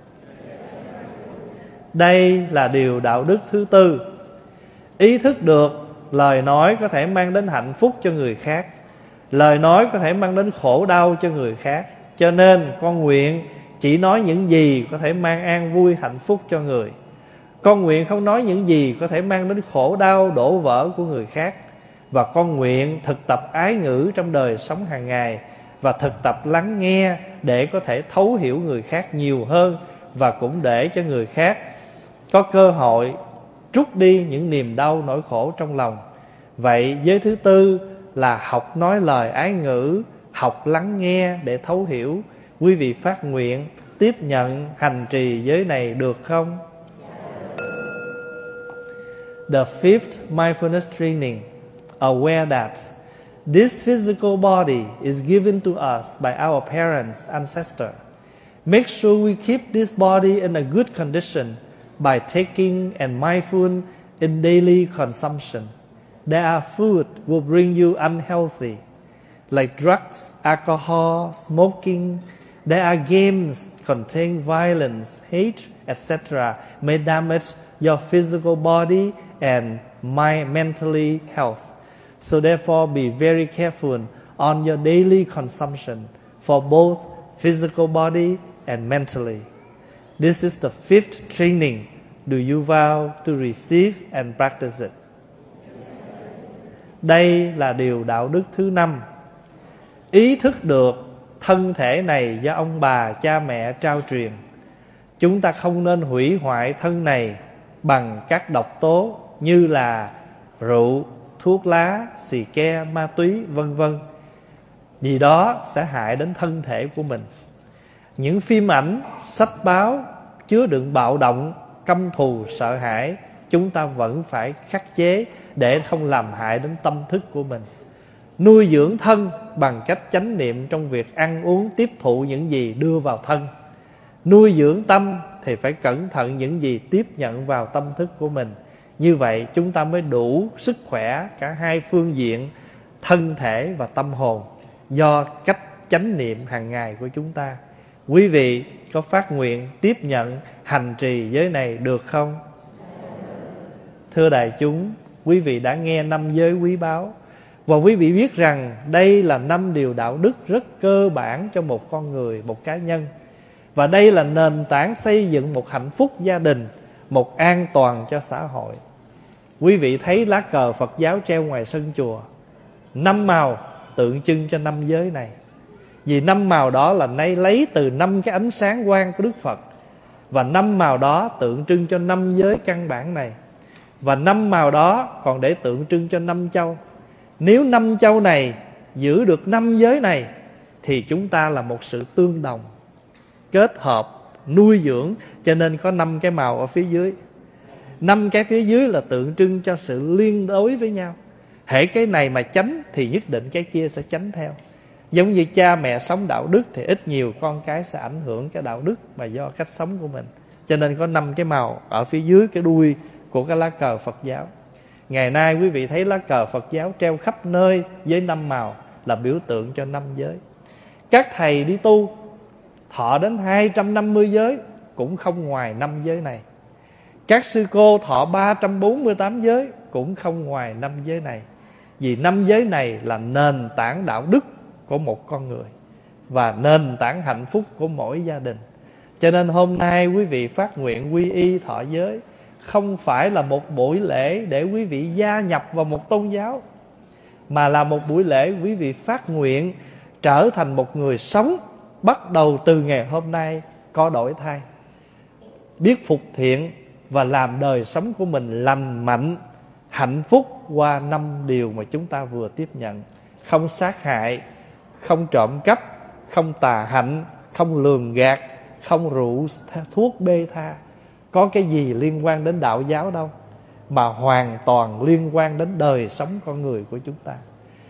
Đây là điều đạo đức thứ tư. Ý thức được lời nói có thể mang đến hạnh phúc cho người khác, lời nói có thể mang đến khổ đau cho người khác. Cho nên con nguyện chỉ nói những gì có thể mang an vui hạnh phúc cho người. Con nguyện không nói những gì có thể mang đến khổ đau đổ vỡ của người khác. Và con nguyện thực tập ái ngữ trong đời sống hàng ngày, và thực tập lắng nghe để có thể thấu hiểu người khác nhiều hơn, và cũng để cho người khác có cơ hội trút đi những niềm đau nỗi khổ trong lòng. Vậy giới thứ tư là học nói lời ái ngữ, học lắng nghe để thấu hiểu. Quý vị phát nguyện tiếp nhận hành trì giới này được không? The fifth mindfulness training. Aware that this physical body is given to us by our parents, ancestors. Make sure we keep this body in a good condition by taking and mindful in daily consumption. There are food will bring you unhealthy, like drugs, alcohol, smoking. There are games contain violence, hate, etc. may damage your physical body and mentally health. So therefore be very careful on your daily consumption for both physical body and mentally. This is the fifth training. Do you vow to receive and practice it? Đây là điều đạo đức thứ năm. Ý thức được thân thể này do ông bà cha mẹ trao truyền. Chúng ta không nên hủy hoại thân này bằng các độc tố như là rượu, thuốc lá, xì ke, ma túy, vân vân. Vì đó sẽ hại đến thân thể của mình. Những phim ảnh, sách báo chứa đựng bạo động, căm thù, sợ hãi, chúng ta vẫn phải khắc chế để không làm hại đến tâm thức của mình. Nuôi dưỡng thân bằng cách chánh niệm trong việc ăn uống, tiếp thụ những gì đưa vào thân. Nuôi dưỡng tâm thì phải cẩn thận những gì tiếp nhận vào tâm thức của mình. Như vậy chúng ta mới đủ sức khỏe cả hai phương diện, thân thể và tâm hồn, do cách chánh niệm hàng ngày của chúng ta. Quý vị có phát nguyện tiếp nhận hành trì giới này được không? Thưa đại chúng, quý vị đã nghe 5 giới quý báu, và quý vị biết rằng đây là 5 điều đạo đức rất cơ bản cho một con người, một cá nhân. Và đây là nền tảng xây dựng một hạnh phúc gia đình, một an toàn cho xã hội. Quý vị thấy lá cờ Phật giáo treo ngoài sân chùa, 5 màu tượng trưng cho 5 giới này. Vì 5 màu đó là nay lấy từ 5 cái ánh sáng quang của Đức Phật. Và 5 màu đó tượng trưng cho 5 giới căn bản này. Và 5 màu đó còn để tượng trưng cho 5 châu. Nếu 5 châu này giữ được 5 giới này thì chúng ta là một sự tương đồng, kết hợp, nuôi dưỡng, cho nên có 5 cái màu ở phía dưới. 5 cái phía dưới là tượng trưng cho sự liên đối với nhau. Hễ cái này mà chánh thì nhất định cái kia sẽ chánh theo. Giống như cha mẹ sống đạo đức thì ít nhiều con cái sẽ ảnh hưởng cái đạo đức mà do cách sống của mình. Cho nên có 5 cái màu ở phía dưới cái đuôi của cái lá cờ Phật giáo. Ngày nay quý vị thấy lá cờ Phật giáo treo khắp nơi với 5 màu là biểu tượng cho 5 giới. Các thầy đi tu thọ đến 250 giới cũng không ngoài 5 giới này. Các sư cô thọ 348 giới cũng không ngoài 5 giới này. Vì 5 giới này là nền tảng đạo đức của một con người và nền tảng hạnh phúc của mỗi gia đình. Cho nên hôm nay quý vị phát nguyện quy y thọ giới không phải là một buổi lễ để quý vị gia nhập vào một tôn giáo, mà là một buổi lễ quý vị phát nguyện trở thành một người sống bắt đầu từ ngày hôm nay có đổi thay, biết phục thiện và làm đời sống của mình lành mạnh, hạnh phúc qua 5 điều mà chúng ta vừa tiếp nhận. Không sát hại, không trộm cắp, không tà hạnh, không lường gạt, không rượu thuốc bê tha. Có cái gì liên quan đến đạo giáo đâu, mà hoàn toàn liên quan đến đời sống con người của chúng ta.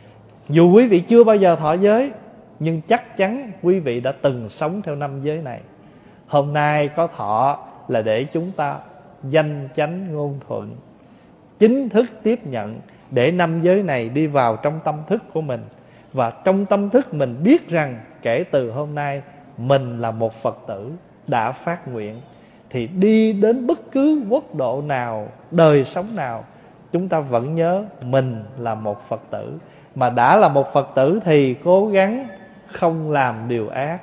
Dù quý vị chưa bao giờ thọ giới, nhưng chắc chắn quý vị đã từng sống theo 5 giới này. Hôm nay có thọ là để chúng ta danh chánh ngôn thuận, chính thức tiếp nhận, để 5 giới này đi vào trong tâm thức của mình. Và trong tâm thức mình biết rằng kể từ hôm nay mình là một Phật tử đã phát nguyện, thì đi đến bất cứ quốc độ nào, đời sống nào, chúng ta vẫn nhớ mình là một Phật tử. Mà đã là một Phật tử thì cố gắng không làm điều ác,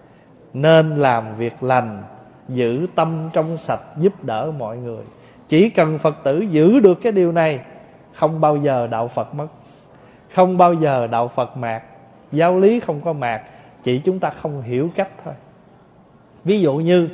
nên làm việc lành, giữ tâm trong sạch, giúp đỡ mọi người. Chỉ cần Phật tử giữ được cái điều này, không bao giờ đạo Phật mất, không bao giờ đạo Phật mạt. Giáo lý không có mạt, chỉ chúng ta không hiểu cách thôi. Ví dụ như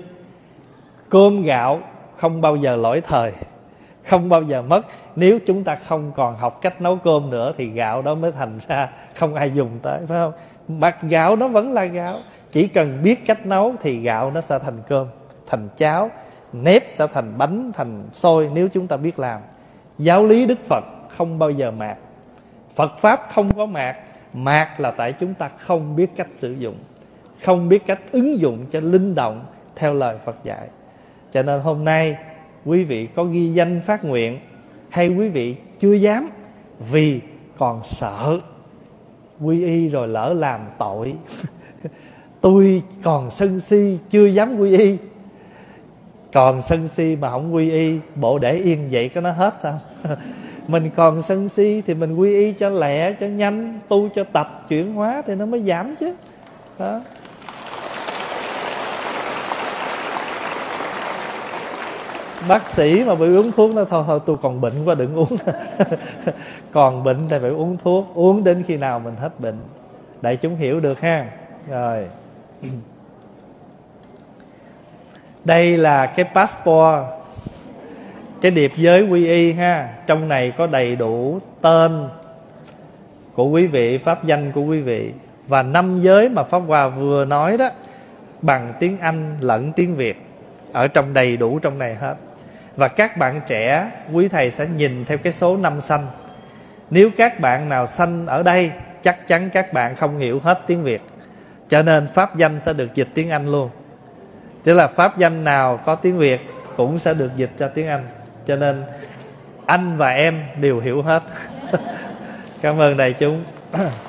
cơm gạo không bao giờ lỗi thời, không bao giờ mất. Nếu chúng ta không còn học cách nấu cơm nữa thì gạo đó mới thành ra không ai dùng tới, phải không? Mặt gạo nó vẫn là gạo, chỉ cần biết cách nấu thì gạo nó sẽ thành cơm, thành cháo, nếp sẽ thành bánh, thành xôi nếu chúng ta biết làm. Giáo lý Đức Phật không bao giờ mạt, Phật Pháp không có mạt. Mạt là tại chúng ta không biết cách sử dụng, không biết cách ứng dụng cho linh động theo lời Phật dạy. Cho nên hôm nay quý vị có ghi danh phát nguyện, hay quý vị chưa dám vì còn sợ quy y rồi lỡ làm tội. Tôi còn sân si chưa dám quy y. Còn sân si mà không quy y, bộ để yên vậy có nó hết sao? Mình còn sân si thì mình quy y cho lẹ, cho nhanh, tu cho tập chuyển hóa thì nó mới giảm chứ. Đó. Bác sĩ mà bị uống thuốc nó thôi tôi còn bệnh quá đừng uống. Còn bệnh thì phải uống thuốc, uống đến khi nào mình hết bệnh. Đại chúng hiểu được ha. Rồi. Đây là cái passport, cái điệp giới quy y ha. Trong này có đầy đủ tên của quý vị, pháp danh của quý vị, và 5 giới mà Pháp Hòa vừa nói đó, bằng tiếng Anh lẫn tiếng Việt, ở trong đầy đủ trong này hết. Và các bạn trẻ, quý thầy sẽ nhìn theo cái số năm sanh. Nếu các bạn nào sanh ở đây, chắc chắn các bạn không hiểu hết tiếng Việt, cho nên pháp danh sẽ được dịch tiếng Anh luôn. Tức là pháp danh nào có tiếng Việt cũng sẽ được dịch ra tiếng Anh, cho nên anh và em đều hiểu hết. Cảm ơn đại chúng.